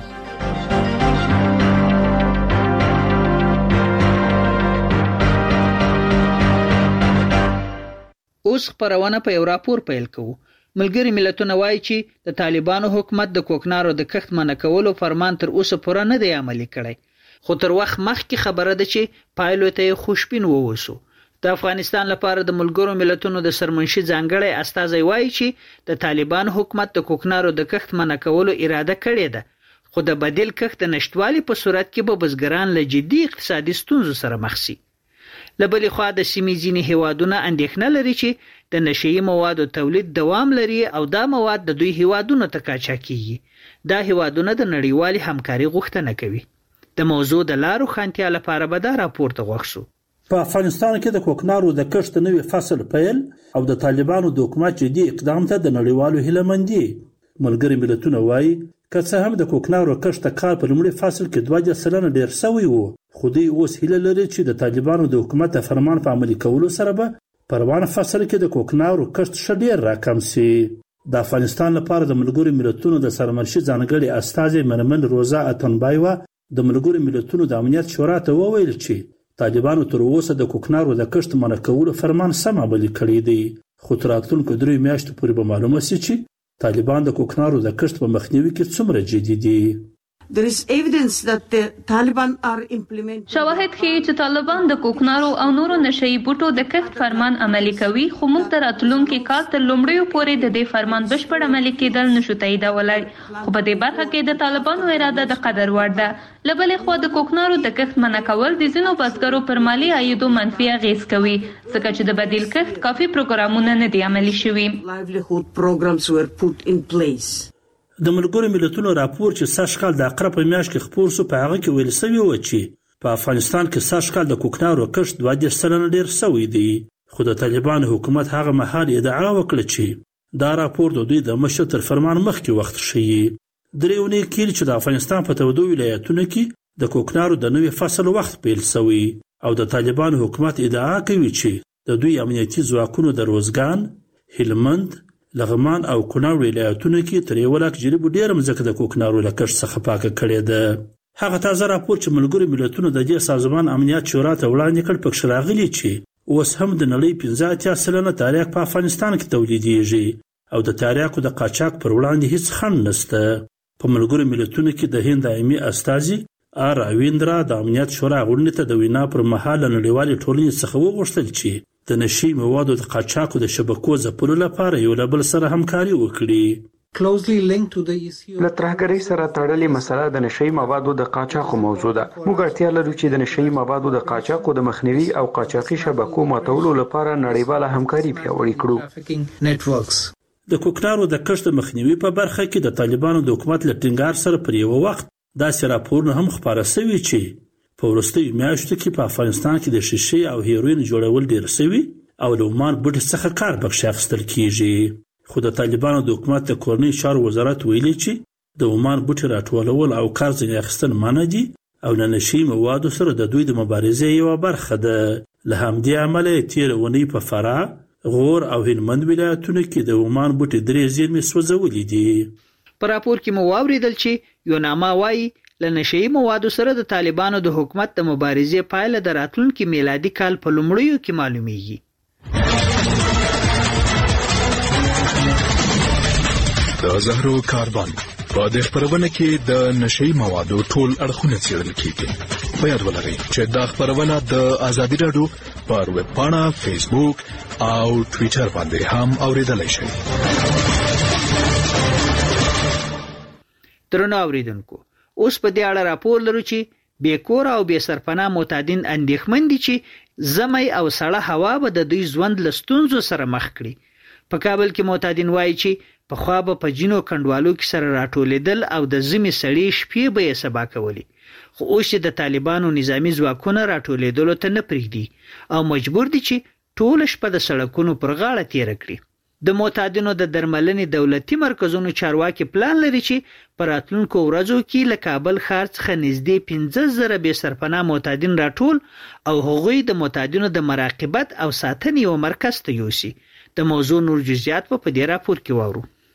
اوس خپرونه په یو راپور پیل کوو. ملګري ملتونه وایي چې د طالبانو حکومت د کوکنارو د کښت منع کولو فرمان تر اوسه پوره نه دی عملي کړی، خو تر وخت مخکې خبره ده چې پایلو ته یې خوشبین ووسو. د افغانستان لپاره د ملګرو ملتونو د سرمنشي ځانګړی استازی وایي چې د طالبانو حکومت د کوکنارو د کښت منع کولو اراده کړې ده، خو د بدیل کښت د نشټوالي په صورت کې به بزګران له جدي اقتصادي ستونزو سره مخ شي. له بلې خوا د سیمې ځینې هیوادونه اندېښنه لري چې د نشهیي موادو تولید دوام لري او دا مواد د دوی هیوادونو ته قاچاقېږي. دا هیوادونه د نړیوالې همکاري غوښتنه کوي. د موضوع د لارو خانتیا لپاره به دا راپور ته غوښ شو. په افغانستان کې د کوکنارو د کښت نوې فصل پیل او د طالبانو د حکومت جدي اقدام ته د نړیوالو هیله مندي. ملګري ملتونه وایي که څه هم د کوکنارو کښت د کال په لومړي فصل کې دوه دېرش سلنه ډېر سوی و، خو دوی اوس هیله لري چې د طالبانو د حکومت د فرمان په عملي کولو سره به په روان فصل کې د کوکنارو کښت ښه ډېر راکم سي. د افغانستان لپاره د ملګرو ملتونو د سرمنشي ځانګړي استازی مرمن روزا اتنبایوا د ملګرو ملتونو د امنیت شورا ته وویل چې طالبانو تر اوسه د کوکنارو د کښت منع کولو فرمان سم عملي کړی دی، خو تر راتلونکو دریو میاشتو پورې به معلومه سي چې طالبان د کوکنارو د کښت په مخنیوي کې څومره جدي دي. There is evidence that the Taliban are implementing. شواهد ښیي چې طالبان د کوکنارو او نورو نشهیي بوټو د کښت فرمان عملي کوي، خو موږ تر راتلونکي کال تر لومړیو پورې د دې فرمان بشپړ عملي کېدل نشو تاییدولی، خو په دې برخه کې د طالبانو اراده د قدر وړ ده. له بلې خوا د کوکنارو د کښت منع کول د ځینو بزګرو پر مالي عایدو منفي اغېز کوي، ځکه چې د بدیل کښت کافي پروګرامونه نه دي عملي شوي. Livelihood programs were put in place. د ملګرو ملتونو راپور چې سږ کال د اقرب په میاشت کې خپور شو په هغه کې ویل شوي و چې په افغانستان کې سږ کال د کوکنارو کښت دوه دېرش سلنه ډېر شوی دی، خو د طالبانو حکومت هغه مهال ادعا وکړه چې دا راپور د دوی د مشر تر فرمان مخکې وخت ښیي. درې اونۍ کېږي چې د افغانستان په تودو ولایتونو کې د کوکنارو د نوي فصل وخت پیل شوی او د طالبانو حکومت ادعا کوي چې د دوی امنیتي ځواکونو د روزګان، هلمند، لغمان او کونړ ولایتونو کې تر یو لک جریبو ډېر مځکه د کوکنارو له کښت څخه پاکه کړې ده. هغه تازه راپور چې ملګرو ملتونو د دې سازمان امنیت شورا ته وړاندې کړ پکښې راغلي چې اوس هم د نړۍ پنځه اتیا سلنه تریاک په افغانستان کې تولیدېږي او د تریاکو د قاچاق پر وړاندې هیڅ خنډ نشته. په ملګرو ملتونو کې د هند دایمي استازي آر راویندرا د امنیت شورا غونډې ته د وینا پر مهال له نړیوالې ټولنې څخه وغوښتل چې د نشي موادو د قاچاقو د شبکو ځپلو لپاره یو له بل سره همکاري وکړي. له ترهګرۍ سره تړلې مسله د نشي موادو د قاچاقو موضوع ده. موږ اړتیا لرو چې د نشي موادو د قاچاقو د مخنیوي او قاچاقي شبکو ماتولو لپاره نړیواله همکاري پیاوړې کړو. د کوکنارو د کښت مخنیوي په برخه کې د طالبانو د حکومت له ټینګار سره پر یو وخت داسې راپورونه هم خپاره شوي چې په وروستیو میاشتو کې په افغانستان کې د شیشې او هیروین جوړول ډېر شوي او له عمان بوټي څخه کار پکښې اخیستل کیږي، خو د طالبانو د حکومت د کورنۍ چارو وزارت ویلي چې د عمان بوټي راټولول او کار ځینې اخیستل منع دي او له نشي موادو سره د دوی د مبارزې یوه برخه ده. له همدې امله یې تېره اونۍ په فراه، غور او هلمند ولایتونو کې د عمان بوټي درې زیرمې سوځولي دي. په راپور کې مو واورېدل چې یوناما وایي له نشهیي موادو سره د طالبانو د حکومت د مبارزې پایله د راتلونکي میلادي کال په لومړیو کې معلومیږي. د زهرو کاروان په دې خپرونه کې د نشهیي موادو ټول اړخونه څېړل کیږي. په یاد ولرئ چې دا خپرونه د ازادي راډیو پر ویب پاڼه، فیسبوک او ټویټر باندې هم اورېدلای شئ. درنو اوریدونکو، اوس په دې اړه راپور لرو چې بې کور او بې سرپناه معتادین اندېښمن دي چې ژمی او سړه هوا به د دوی ژوند له ستونزو سره مخ کړي. په کابل کې معتادین وایي چې پخوا به په جینو کنډوالو کې سره راټولېدل او د ژمي سړې شپې به یې سبا کولې، خو اوس چې د طالبانو نظامي ځواکونه راټولېدلو ته نه پرېږدي او مجبور دي چې ټوله شپه د سړکونو پر غاړه تېره کړي. د معتادینو د درملنې دولتي مرکزونو چارواکي پلان لري چې په راتلونکو ورځو کې له کابل ښار څخه نږدې پنځه زره بې سرپناه معتادین راټول او هغوی د معتادینو د مراقبت او ساتنې یو مرکز ته یوسي. د موضوع نور جزئیات په دې راپور کې واورو.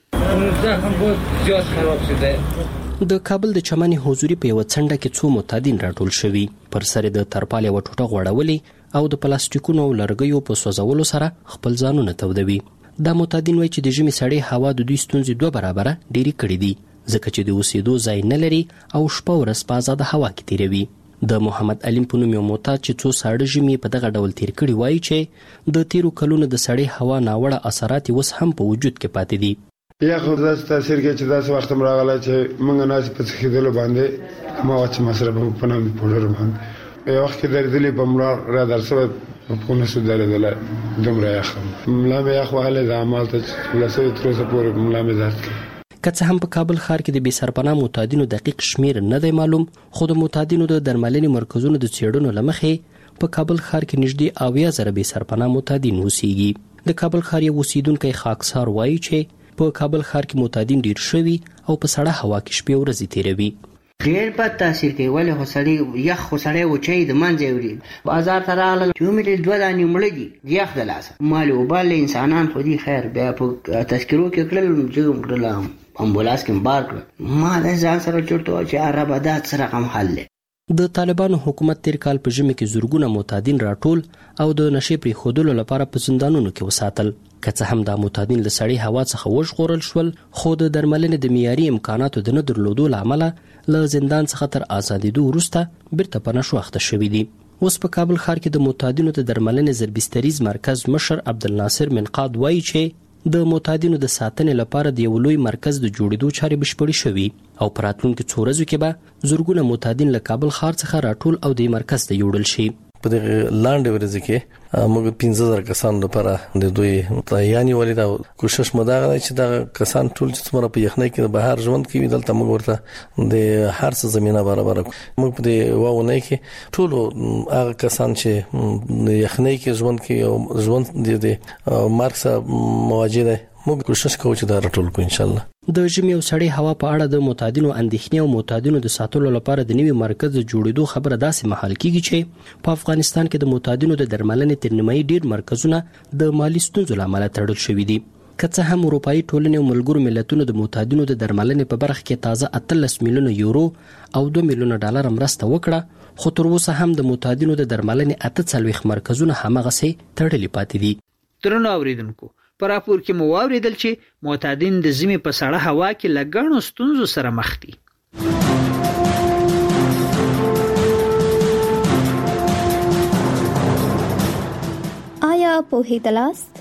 دا هم ਬਹੁਤ زیات خراب شده. د کابل د چمن حضوري په یو څنډه کې څو معتادین راټول شوي، پر سر د ترپال یو ټوټه غوړولې او د پلاستیکونو او لرګیو په سوځولو سره خپل ځانونه تودوي. دا معتادین وایي چې د ژمي سړې هوا د دوی ستونزې دوه برابره ډېرې کړې دي، ځکه چې د اوسېدو ځای نه لري او شپه ورځ په آزاده هوا کې تېروي. د محمد علیم په نوم یو معتاد چې څو ساړه ژمي په دغه ډول تېر کړي وایي چې د تېرو کلونو د سړې هوا ناوړه اثرات اوس هم په وجود کې پاتې دي. یا خو داسې تاثیر کوي چې داسې وخت هم راغلی چې موږ ناسې په څښېدلو باندې هماغه چې مصرف په نام پوډر باندې یو وخت کې درېدلي په مړه را در شوی په نه شو درېدلی دومره یخ ملا مې یخ وهلی د همالته چې لسوي تر اوسه پورې ملا مې درد کوي. که څه هم په کابل ښار کې د بې سرپناه معتادینو دقیق شمیر نه دی معلوم، خو د معتادینو د درملنې مرکزونو د څېړنو له مخې په کابل ښار کې نږدې اویا زره بې سرپناه معتادین اوسېږي. د کابل ښار یو اوسېدونکی خاکسار وایي چې په کابل ښار کې معتادین ډېر شوي او په سړه هوا کې شپې ورځې تېروي. ډېر بد تاثیر کوي، ولې خو سړی یخ خو سړی وچی د منځه وړي بازار ته راغلل چې ومې دوه دانې مړه دي یخ د لاسه مالې اوبه انسانان خو دي خیر بیا په تذکرو کې کړل چې هم کړل امبولاس کې بار کړ ما د ځان سره چورته چې عربه دا څه رقم حل دی. د طالبانو حکومت تیر کال په ژمي کې زورګونه معتادین راټول او د نشې پرېښودلو لپاره په زندانونو کې وساتل. که څه هم دا معتادین له سړې هوا څخه وژغورل شول، خو د درملنې د معیاري امکاناتو د نه درلودو له امله له زندان څخه تر ازادېدو وروسته بیرته په نشو اخته شوي دي. اوس په کابل ښار کې د معتادینو د درملنې ضربستریز مرکز مشر عبدالناصر منقاد وایي چې د معتادینو د ساتنې لپاره د یو لوی مرکز د جوړېدو چارې بشپړې شوي او په راتلونکو څو ورځو کې به زرګونه معتادین له کابل ښار څخه راټول او د مرکز ته یوړل شي. په دغه لاندې ورځ کې موږ پنځه زره کسان لپاره د دوی یعنی ولې دا کوشش مداغه چې دا کسان ټول چې څومره په یخنۍ کې د بهر ژوند کوي دلته موږ ورته د هر څه زمينه برابر موږ په دې واونه کې ټول هغه کسان چې یخنۍ کې ژوند کوي او ژوند د مارکس مواجه ده موږ کوشش کوو چې دا راټول کو ان شاء الله. د ژمي او سړې هوا په اړه د معتادینو اندېښنې او معتادینو د ساتلو لپاره د نوي مرکز د جوړېدو خبره داسې مهال کیږي چې په افغانستان کې د معتادینو د درملنې تر نیمایي ډېر مرکزونه د مالی ستونزو له امله تړل شوي دي. که څه هم اروپایي ټولنې او ملګرو ملتونو د معتادینو د درملنې په برخه کې تازه اتلس میلیونه یورو او دوه میلیونه ډالر مرسته وکړه، خو تر اوسه هم د معتادینو د درملنې اته څلوېښت مرکزونه هماغسې تړلي پاتې دي. درنو اوریدونکو، په راپور کې مو واوریدل چې معتادین د ژمي په سړه هوا کې له ګڼو ستونزو سره مخ دي. آیا پوهیدلاست؟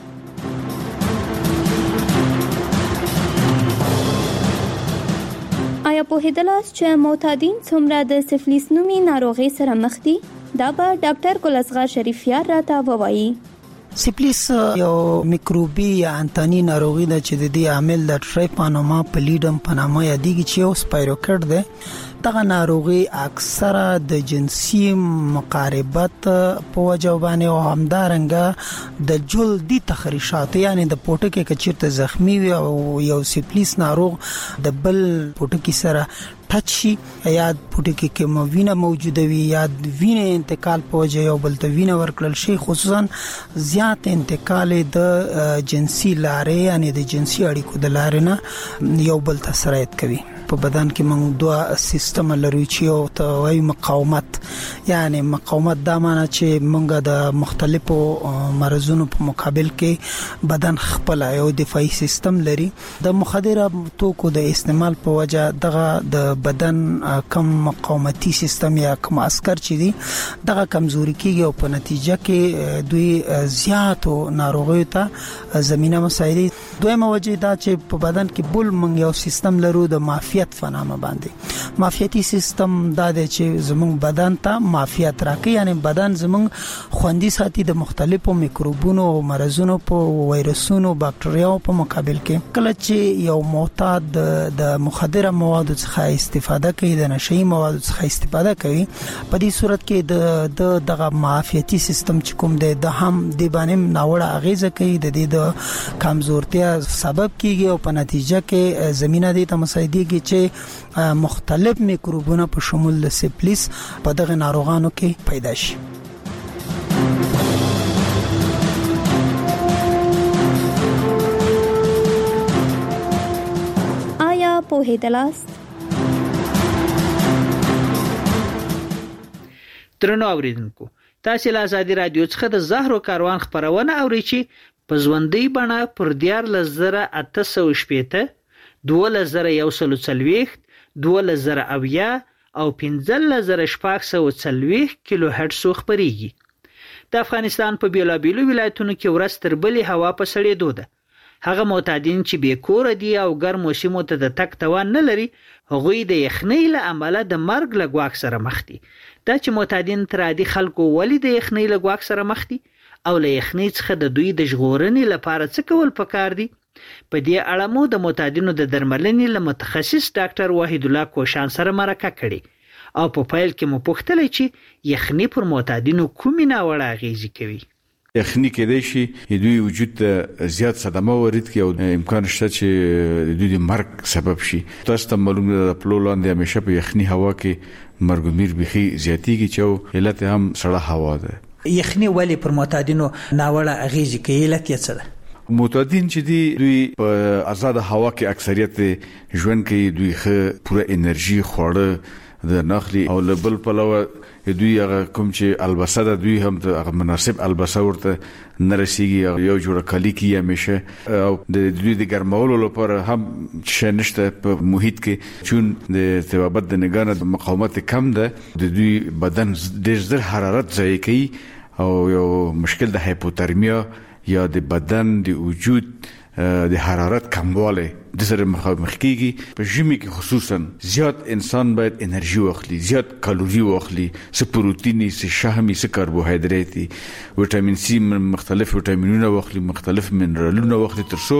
آیا پوهیدلاست چې معتادین څومره د سفلیس نومي ناروغۍ سره مخ دي؟ دا به ډاکټر ګل اصغر شریفیار راته ووایي. سپلیس یو میکروبي یا انتاني ناروغي ده چې د دې عامل د ټریپانوما پلیډم په نامه یادېږي چې یو سپایروکټ ده. دغه ناروغي اکثره د جنسي مقاربت په وجه باندې او همدارنګه د جلدي تخریشات یعنی د پوټکي کچیرته زخمی وي او یو سپلیس ناروغ د بل پوټکي سره ټچ شي یا پوټکی کې مو وینه موجوده وي یا وینه انتقال په وجه یو بل ته وینه ورکړل شي، خصوصا زیات انتقال د جنسي لارې یعنی د جنسي اړیکو د لارې نه یو بل ته سرایت کوي. په بدن کې موږ دوه سیستم لرو چې یو ته وایي مقاومت، یعنی مقاومت دا معنی چې موږ د مختلفو مرزونو په مقابل کې بدن خپل یو دفاعي سیستم لري. د مخدره توکو د استعمال په وجه دغه د بدن کم مقاومتي سیستم یا کم عسكر چې دي دغه کمزوري کیږي او په نتیجه کې دوی زیاتو ناروغیو ته زمينه مسایل. دویمه وجه دا چې په بدن کې بل موږ یو سیستم لرو د معافیت فنامه باندې. معافیتي سیستم دا دی چې زموږ بدن ته معافیت راکړي، یعنی بدن زموږ خوندي ساتي د مختلفو میکروبونو او مرزونو په وایرسونو بکټریاو په مقابل کې. کله چې یو معتاد د مخدره موادو څخه استفاده کوي، د نشئی موادو څخه استفاده کوي، په دې صورت کې د دغه معافیتي سیستم چې کوم دی د هم د باندې ناوړه اغیزه کوي، د دې د کمزورتیا سبب کیږي او په نتیجه کې زمينه دي ته مساعدېږي چې مختلف میکروبونه په شمول د سپلیس په دغه ناروغانو کې پیدا شي. پوهیدلاست؟ درنو اوریدونکو، تاسو له آزادي رادیو څخه د زهرو کاروان خبرونه اورئ چې په ژوندۍ بڼه پر دیارلس زره اته سوه شپېته، دولس زره یو سل څلوېښت، دولس زره اویا او پنځلس زره شپږ سوه څلوېښت کیلو هرټز خپرېږي. د افغانستان په بیلابیلو ولایتونو کې ورځ تر بلې هوا په سړېدو ده. هغه معتادین چې بې کوره دي او ګرمو سیمو ته د تګ توان نه لري، هغوی د یخنۍ له امله د مرګ له ګواښ سره مخ دي. دا چې معتادین تر عادي خلکو ولې د یخنۍ له ګواښ سره مخ دي او له یخنۍ څخه د دوی د ژغورنې لپاره څه کول پکار دي، په دې اړه مو د معتادینو د درملنې له متخصص ډاکټر وحید الله کوشان سره مرکه کړې او په پیل کې مو پوښتل چې یخنۍ پر معتادینو کومې ناوړه اغیزې کوي. یخني کېدای شي دوی وجود ته زیات صدمه ورید کی او امکان شته چې دوی د مرګ سبب شي. تاسو ته معلومه ده په لاندې همیشه په یخني هوا کې مرګ میر بخي زیاتیږي چې علت هم سړه هوا ده. یخني ولی پر معتادینو ناوړه اغیزې کوي، علت یې څه ده؟ معتادین چې دی دوی په آزاد هوا کې اکثریت ژوند کوي، دوی ښه پوره انرژي خوړه د نخلي او لبل پلوه دوی هغه کوم چې البسه ده دوی هم د مناسب البسه ورته نرسیږي، یو جوړه کالی کی همیشه او د دوی د ګرمولو لپاره هم چې نشته په محیط کې چون د ثوابت د نگانه د مقاومت کم ده، د دوی بدن ډېر زر حرارت ضایع کوي او یو مشکل د هایپوترمیا یا د بدن د وجود د حرارت کمواله د سره مخامخ کیږي. په ژمي کې خصوصا زیات انسان باید انرژي واخلي، زیات کالوري واخلي، څه پروتیني، څه شحمي، څه کاربوهایدریتي، وټامین سي، مختلف وټامینونه واخلي، مختلف منرالونه واخلي تر څو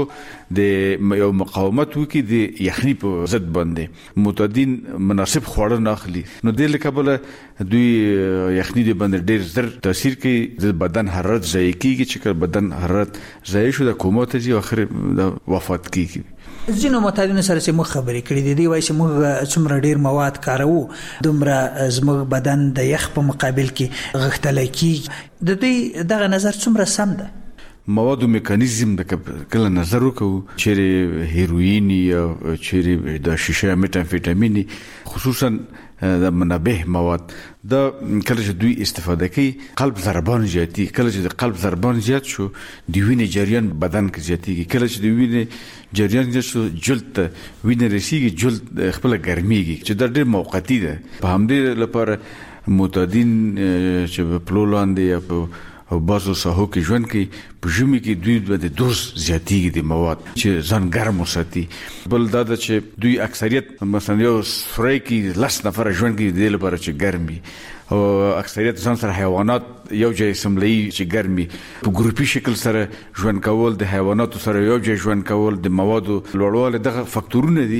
د یو مقاومت وکړي د یخني په ضد باندې. معتادین مناسب خواړه نه اخلي نو د لکبله دوی یخني د باندې ډېر زر تاثیر کوي، د بدن حرارت ضایع کیږي، چې بدن حرارت ضایع شو د کومه ته ځي اخر د وفات کیږي. ځینو معتادینو سره چې موږ خبرې کړې دي، دی وایي چې موږ څومره ډیر مواد کاروو دومره زموږ بدن د یخ په مقابل کې غښتلی کیږي. د دوی دغه نظر څومره سم ده؟ موادو میکانیزم د کله نظر وکړو چې هیروین یا چې د شیشه میتامفیټامین خصوصا د منبه مواد دا کله چې دوی استفاده کوي قلب ضربان زیاتی، کله چې د قلب ضربان زیات شو د وینې جریان بدن کې زیاتیږي، کله چې د وینې جریان زیات شو جلد ته وینې رسیږي، جلد خپل ګرمیږي چې دا ډېر موقتی ده. په همدې لپاره معتادین چې په پلولاندې یا په او بازو ساحو کې ژوند کوي، په ژمي کې دوی د دوز زیاتیږي د مواد چې ځان ګرم وساتي. بل دا ده چې دوی اکثریت مثلا یو سوري کې لس نفر ژوند کوي د لپاره چې ګرمي او اکثریت ځان سره حیوانات یو ځای سملي چې ګرمي په ګروپي شکل سره ژوند کول، د حیواناتو سره یو ځای ژوند کول، د موادو لوړوالی دغه فاکتورونه دي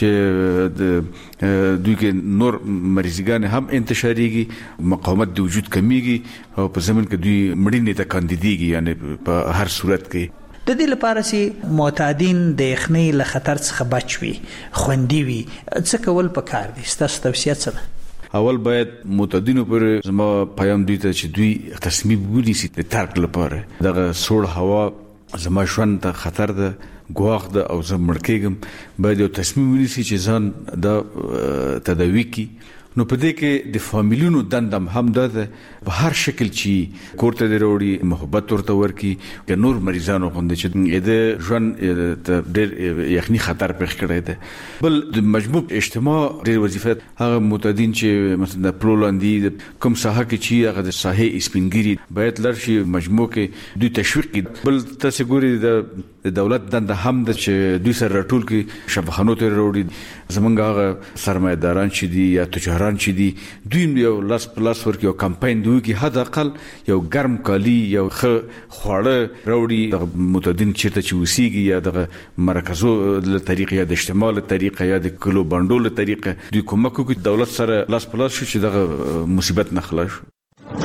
چې د دوی کې نور مریضګان هم انتشاريږي، مقاومت د وجود کمیږي او په زمين کې دوی مړینې ته کاندیديږي، یعنی په هر صورت کې. د دې لپاره چې معتادین د یخنۍ له خطر څخه بچ وي، خوندي وي، څه کول پکار دي؟ ستاسو توصیه څه ده؟ اول باید معتادینو پر زما پیام دی ته چې دوی تصمیم ونیسي د ترک لپاره. دغه سوړ هوا زما ژوند ته خطر ده، ګواښ ده او زه مړ کېږم. باید یو تصمیم ونیسي چې ځان دا تداوي کړي. نو په دې کې د فامیلونو دندم هم ده په هر شکل چې کوړه د وروړي محبت ورته ورکي، که نور مریضانو غوندي چې د ژوند ډېر یخني خطر پېښ کړی ده. بل د مجموع اجتماع ډېر وظیفه هغه معتادین چې مثلا د پلولاندې کوم ساحه کې چې هغه د ساحې اسپینګيري باید لرشي مجموع کې دوی تشویق کړي. بل تاسو ګوري د دولت دنده هم د چې دوی سره راټول کې شفاخانو ته وروړي، زمونږ هغه سرمایداران چې دي یا تجارت چې دي دوی یو لاس پلاس ورک یو کمپاین دوی کې حد اقل یو ګرم کالی یو خ خواړه راوړي د معتادین چیرته چې وسیږي یا د مرکزو له طریقې یا د اجتماع له طریقې یا د کلو بانډو له طریقې دوی کومک کوي دولت سره لاس پلاس شي چې دغه مصیبت نه خلاص شي.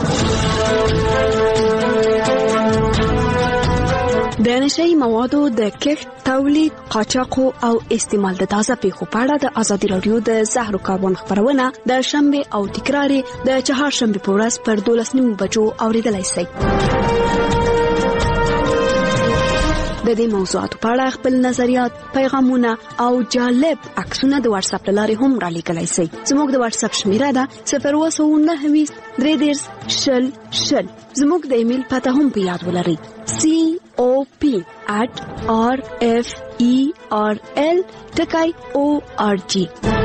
د نشئی موادو د کښت، تولید، قاچاق او استعمال د تازه پیښو په اړه د ازادي رادیو د زهرو کاربن خبرونه د شنبه او تکرار د چهارشنبه په ورځ پر دولس نیمو بجو اوریدلای شئ. د دې موضوعاتو په اړه خپل نظریات، پیغامونه او جالب عکسونه د واتس اپ لارې هم را لیږلی شئ. زموږ د واتس اپ شمیره ده صفر اووه سوه نهه ویشت درې دېرش شل شل. زموږ د ایمیل پته هم په یاد ولرئ: سی او پی at r f e r l ټکی او ار جی.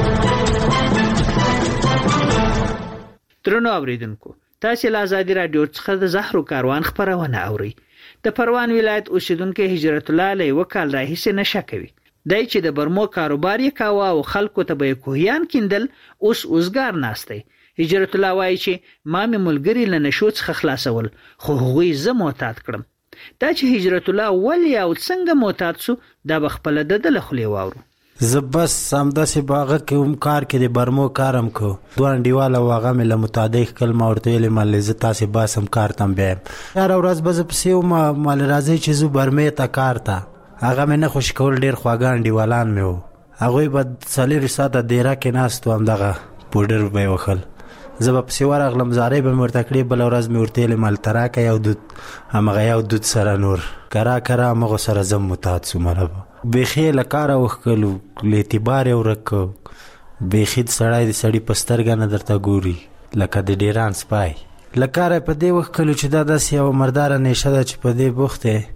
درنو اوریدونکو، تاسو له آزادي رادیو څخه د زهرو کاروان خبرونه اورئ. د پروان ولایت اوسیدونکو هجرت الله له وکال راهیسه نشه کوي. دای چې د برمو کاروبار یې کاوه او خلکو ته به کوهیان کیندل، اوس اوسګار ناشته. هجرت الله وایي چې ما مې ملګری له نشو څخه خلاصول، خو هغوی زه معتاد کړم. دا چې هجرت الله ولې او څنګه معتاد سو، دا بخپله د دل خولې واورو. زه بس همداسې باغه کې هم کار کې د برمو کارم کو دوه انډیواله واغه مې له متعدق کلمه ورته ویلې مالې زه تاسې باسم کار ته بیم هره ورځ به زه پسې وم مالې راځئ چې زه برمې ته کار ته هغه مې نه خوشي کول ډېر خواږه انډیوالان مې وو هغوی به څلېرویشت ساعته دیره کې ناست و همدغه پوډر به یې وښل زه به پسې ورغلم زارۍ به مې ورته کړې بله ورځ مې ورته ویلې مالې ته راکړه یو دود همغه یو دود سره نور کرا کرا همغو سره زه متعد سوم هلته بیخي له کاره وښکلو له اعتبار یې ورک کړ بیخي سړی د سړي په سترګه نه درته ګوري لکه د ډیران سپای له کاره یې په دې وښکلو چې دا داسې یوه مرداره نیشه ده چې په دې بوخت دی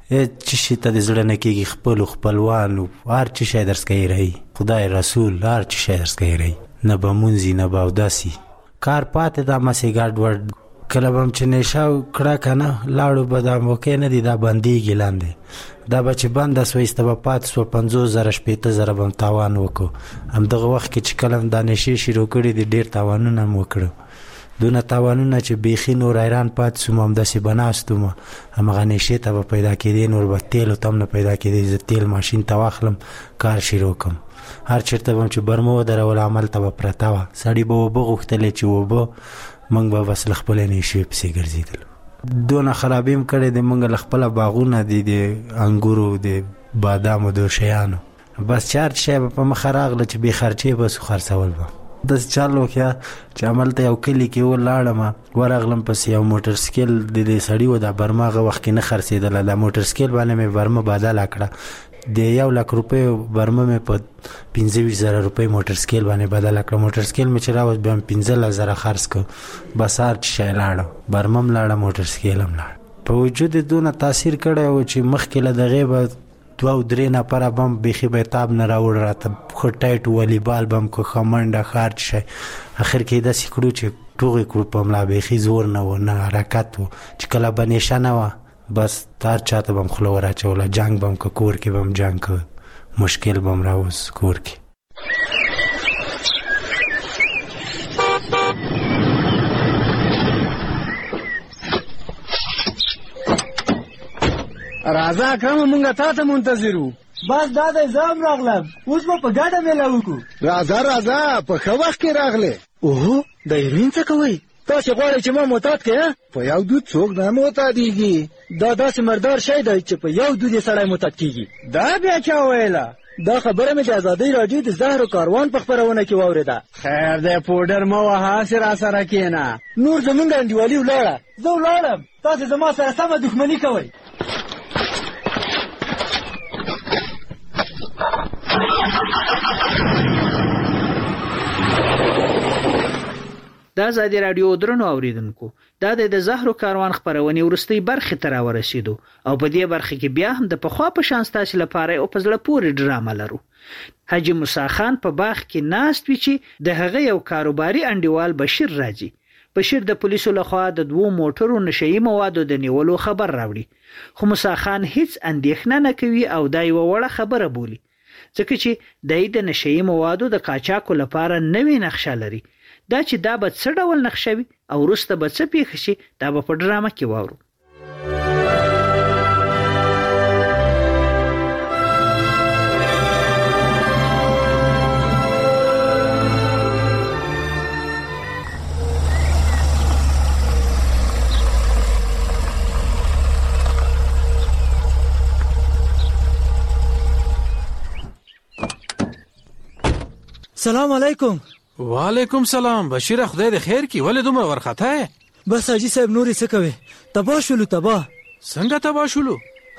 څه شي ته د زړه نه کېږي خپلو خپلوانو هر څه شی درس کوي رهي خدای رسول هر څه شی درس کوي رهي نه به مونځي نه به اوداسي کار پاتې دا مسې ګډ وډ کله به هم چې نیشه کړه که نه لاړو به دا موقع نه دي دا بندېږي لاندې دا به چې بنده سوه ایسته به پاتې سوه پنځوس زره شپېته زره به هم تاوان وکړو همدغه وخت کې چې کله هم دا نیشې شروع کړي دي ډېر تاوانونه هم وکړو دونه تاوانونه چې بیخي نور حیران پاتې سوم همداسې به ناست وم همغه نیشې ته به پیدا کېدې نور به تیلو ته هم نه پیدا کېدې زه تیل ماشین ته واخلم کار شروع کړم هر چېرته به هم چې برمه ودرول هملته به پرته وه سړي به اوبه غوښتلې چې اوبه موږ به بس له خپلې نیشې پسې ګرځېدلو دونه خرابي هم کړې دی موږ له خپله باغونه دي د انګورو د بادامو د شیانو بس چې هر شی به په مخه راغله چې بې خرچې به سو خرڅول به داسې چل وکړه چې هملته یو کلي کې ولاړم ورغلم پسې یو موټر سکیل د دې سړي و دا برمه هغه وخت کې نه خرڅېدله دا موټر سکیل باندې مې برمه بدله کړه د یو لک روپیو برمه مې په پنځه ویشت زره روپۍ موټر سکیل باندې بدله کړه موټر سکیل مې چې راوست بیا مې پنځلس زره خرڅ کړه بس هر څه شی لاړه برمه هم لاړه موټر سکیل هم لاړه په وجود یې دونه تاثیر کړی و چې مخکې له دغې به دوه او درې نفره به هم بیخي به یې تاب نه راوړ راته ښه ټایټ والیبال به هم که ښه منډه ښه هر څه شی اخر کې یې داسې کړو چې ټوغې کړو په ملا بیخي زور نه و نه حرکت و چې کله به نیشه نه وه بس هر چاته به هم خوله وراچوله جنګ به هم که کور کې به هم جنګ که مشکل به هم راوز کور کې راځه اکرمه مونږ تا ته منتظر وو بس دا دی زه هم راغلم اوس به په ګډه میله وکړو راځه راځه په ښه وخت کې راغلې اوهو د هیروین څه کوئ تاسې غواړئ چې ما معتاد کړې په یو دود څوک نه معتادېږي دا داسې مردار شی دی چې په یو دود یې سړی معتاد کېږي دا بیا چا ویله دا خبره مې د ازادۍ راډیو د زهرو کاروان په خپرونه کې واورېده خیر دی پوډر مه وهه هسې راسره کښېنه نور زمونږ انډیوالي ولاړه زه ولاړم تاسې زما سره سمه دښمني کوئ د ازادي راډیو درنو اوریدونکو دا د زهرو کاروان خپرونې وروستۍ برخې ته راورسېدو او په دې برخه کې بیا هم د پخوا په شان ستاسو لپاره یو په زړه پورې ډرامه لرو حاجي موسی خان په باغ کې ناست وي چې د هغه یو کاروباري انډیوال بشیر راځي بشیر د پولیسو لخوا د دوو موټرو نشهیي موادو د نیولو خبر راوړي خو موسی خان هیڅ اندېښنه نه کوي او دا یوه وړه خبره بولي ځکه چې دی د نشهیي موادو د قاچاقو لپاره نوې نقشه لري دا چې دا به څه ډول نقشه وي او وروسته به څه پیښه شي دا به په ډرامه کې واورو سلام علیکم وعلیکم سلام بشیر خدای دې خیر کی ولې دومره ورخته بس حاجي صاحب نورې څه کوي تباه شولو تباه څنګه تباه شولو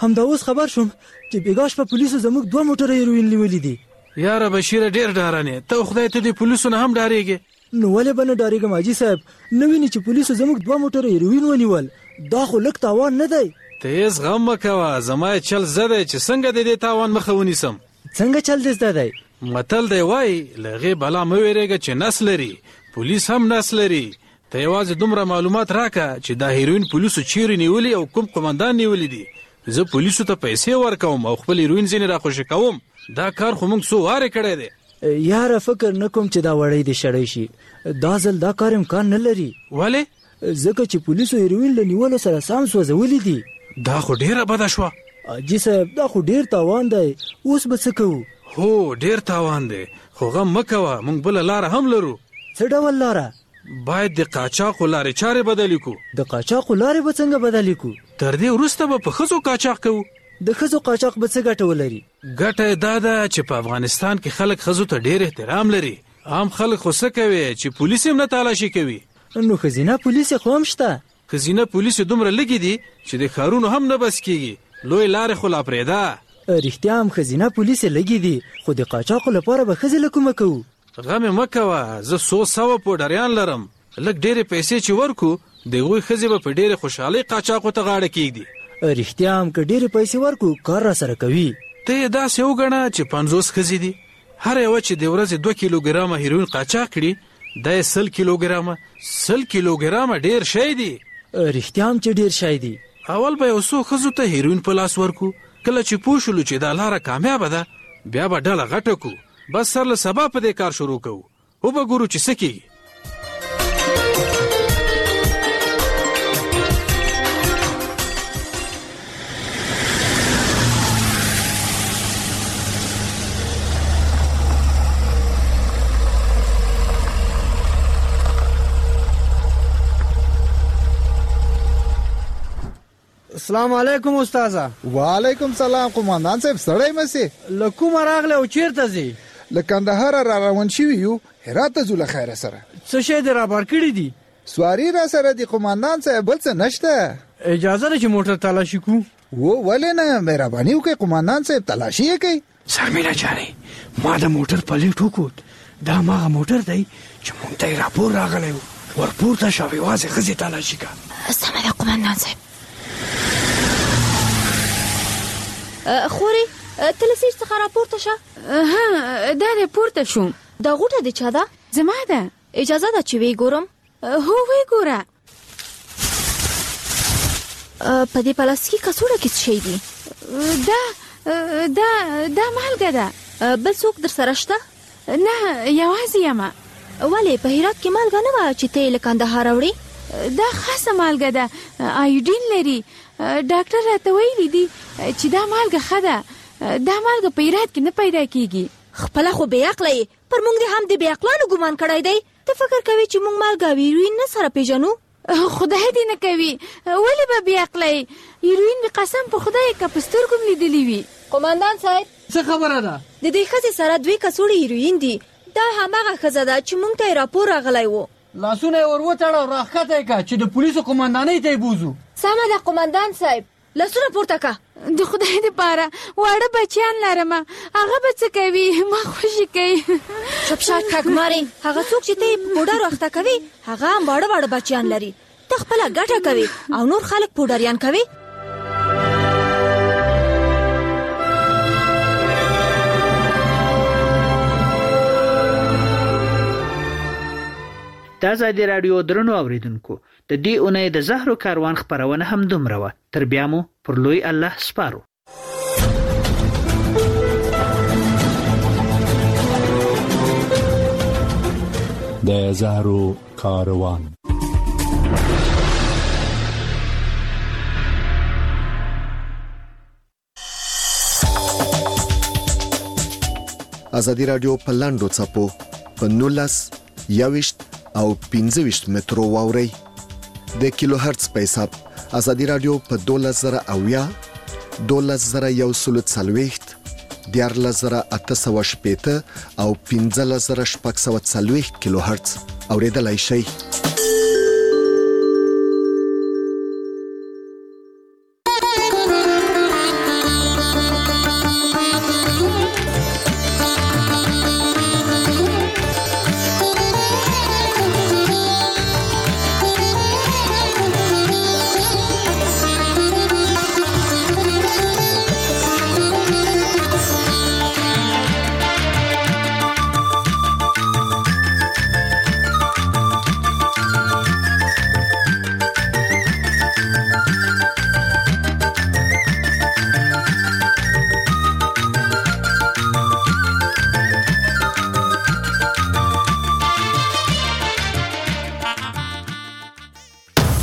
همدا اوس خبر شوم چې بیګاش په پولیسو زموږ دوه موټره هیروین لیولې دي. یاره بشیر ډیر ډارانه ته خدای ته د پولیسو نه هم ډاریږي. نو ولې بنه ډاریږم حاجی صاحب؟ نو ویني چې پولیسو زموږ دوه موټره هیروین ونیول، دا خو لک تاوان نه دی. ته یې غم مکوه، زما چل زده چې څنګه د دې تاوان مخه ونیسم. څنګه چل دې زده دی؟ متل دی وای لغه بلا مې ویریږي چې نس لري، پولیس هم نس لري. ته یوازې دومره معلومات راکا چې دا هیروین پولیسو چیرې نیولې او کوم قومندان نیولې دي. زه پولیسو ته پیسې ورکوم او خپل هیروین ځینې راخوشي کوم. دا کار خو موږ څو واره کړی دی. یاره فکر نکوم چې دا وړی دې شړی شي. دا ځل دا کار امکان نه لري. ولې؟ ځکه چې پولیسو هیروین له نیولو سره سام سوځولې دي. دا خو ډیره بده شوه. حاجي صاحب دا خو ډیر تاوان دی، اوس به څه کوو؟ هو ډیر تاوان دی، خو غم مه کوه، موږ بله لاره هم لرو. څه ډول لاره؟ باید د قاچاقو لارې چارې بدلې کړو. د قاچاقو لارې به څنګه بدلې کړو؟ تر دې وروسته به په ښځو قاچاق کوو. د ښځو قاچاق به څه ګټه ولري؟ ګټه یې دا ده چې په افغانستان کې خلک ښځو ته ډیر احترام لري. عام خلک خو څه کوي چې پولیس هم نه تالاشي کوي. نو ښځینه پولیس خو هم شته. ښځینه پولیس دومره لږې دي چې د ښارونو هم نه بس کېږي. لوی لارې خو لا پرېږده. رښتیا هم ښځینه پولیس لږې دي، خو د قاچاقو لپاره به ښځې له کومه کوو؟ غم یې مه کوه، زه څو سوه پوډریان لرم. لږ ډېرې پیسې چې ورکو د هغوی ښځې به په ډېرې خوشحالۍ قاچاقو ته غاړه کېږدي. رښتیا هم که ډېرې پیسې ورکو کار را سره کوي. ته یې داسې وګڼه چې پنځوس ښځې دي، هر یوه چې د ورځې دوه کیلوګرامه هیروین قاچاق کړي دا یې سل کیلوګرامه. سل کیلوګرامه ډېر شی دی. رښتیا هم چې ډېر شی دی. اول به یو څو ښځو ته هیروین په لاس ورکو، کله چې پوه شولو چې دا لاره کامیابه ده بیا به ډله غټه کو. بس سر له سبا په دې کار شروع کوو، وبه ګورو چې څه کېږي. السلام علیکم استاذه. وعلیکم سلام قومندان صاحب، سړی مسي له کومه راغلی او چیرته ځې؟ له کندهار را روان شوي یو، هرات ته ځو له خیره سره. څه شی دې رابار کړي دي؟ سواري را سره دي قومندان صاحب، بل څه نشته. اجازه ده چې موټر تلاشي کو؟ و ولې نه، مهرباني وکړئ قومندان صاحب، تلاشي یې کوي. سرمینه جانې ما د موټر پلیټ وکوت، دا هماغه موټر دی چې مونږ ته یې راپور راغلی و. ورپورته شه او یوازې ښځې تلاشي که. سمه ده قومندان صاحب. خوري ته له سیټ څخه راپورته شه. ها دا دی پورته شوم. دا غوټه د چا ده؟ زما ده. اجازه ده چې وی ګورم؟ هو وی ګوره. په دې پلاستیکي کڅوړه کې څه شی دي؟ دا دا دا مالګه ده. بل څوک در سره شته؟ نه یوازې یم. ولې په هرات کې مالګه نه وه چې ته یې له کندهار راوړې؟ دا خاصه مالګه ده، آیوډین لري. ډاکټر راته ویلي دي چې دا مالګه ښه ده. دا مالګه په هرات کې نه پیدا کېږي. خپله خو بې عقله یې، پر موږ دې هم د بې عقلانو ګمان کړی دی. ته فکر کوې چې موږ مالګه او هیروین نه سره پېژنو؟ خدای دې نه کوي، ولې به بې عقله یې؟ هیروین مې قسم په خدای که په سترګو مې لیدلي وي. قومندان صاحب څه خبره ده؟ د دې ښځې سره دوې کڅوړې هیروین دي. دا هماغه ښځه ده چې موږ ته یې راپور راغلی و. لاسونه یې ور وتړه او راښکته یې که چې د پولیسو قومندانۍ ته یې بوځو. سمه ده قومندان صاحب، لاسونه پورته که. د خدای دپاره واړه بچیان لرمه، هغه به څه کوي؟ ما خوشي کوي. چپشا کږمارې، هغه څوک چې ته یې په پوډرو اخته کوي هغه هم واړه واړه بچیان لري. ته خپله ګټه کوي او نور خلک پوډریان کوي. د ازادي راډیو درنو اوریدونکو، د دې اونۍ د زهرو کاروان خپرونه هم دومره وه. تر بیا مو پر لوی الله سپارو. د زهرو کاروان. ازادي راډیو په لاندو څپو په نولس یوشت او پنځه ویشت مترو واوري د کیلو هرتز په حساب. ازادي راډیو په دولس زره اویا، دولس زره یو سل څلوېښت، دیارلس زره اته سوه شپېته او پنځلس زره شپږ سوه څلوېښت کیلو هرتز اوریدلای شئ.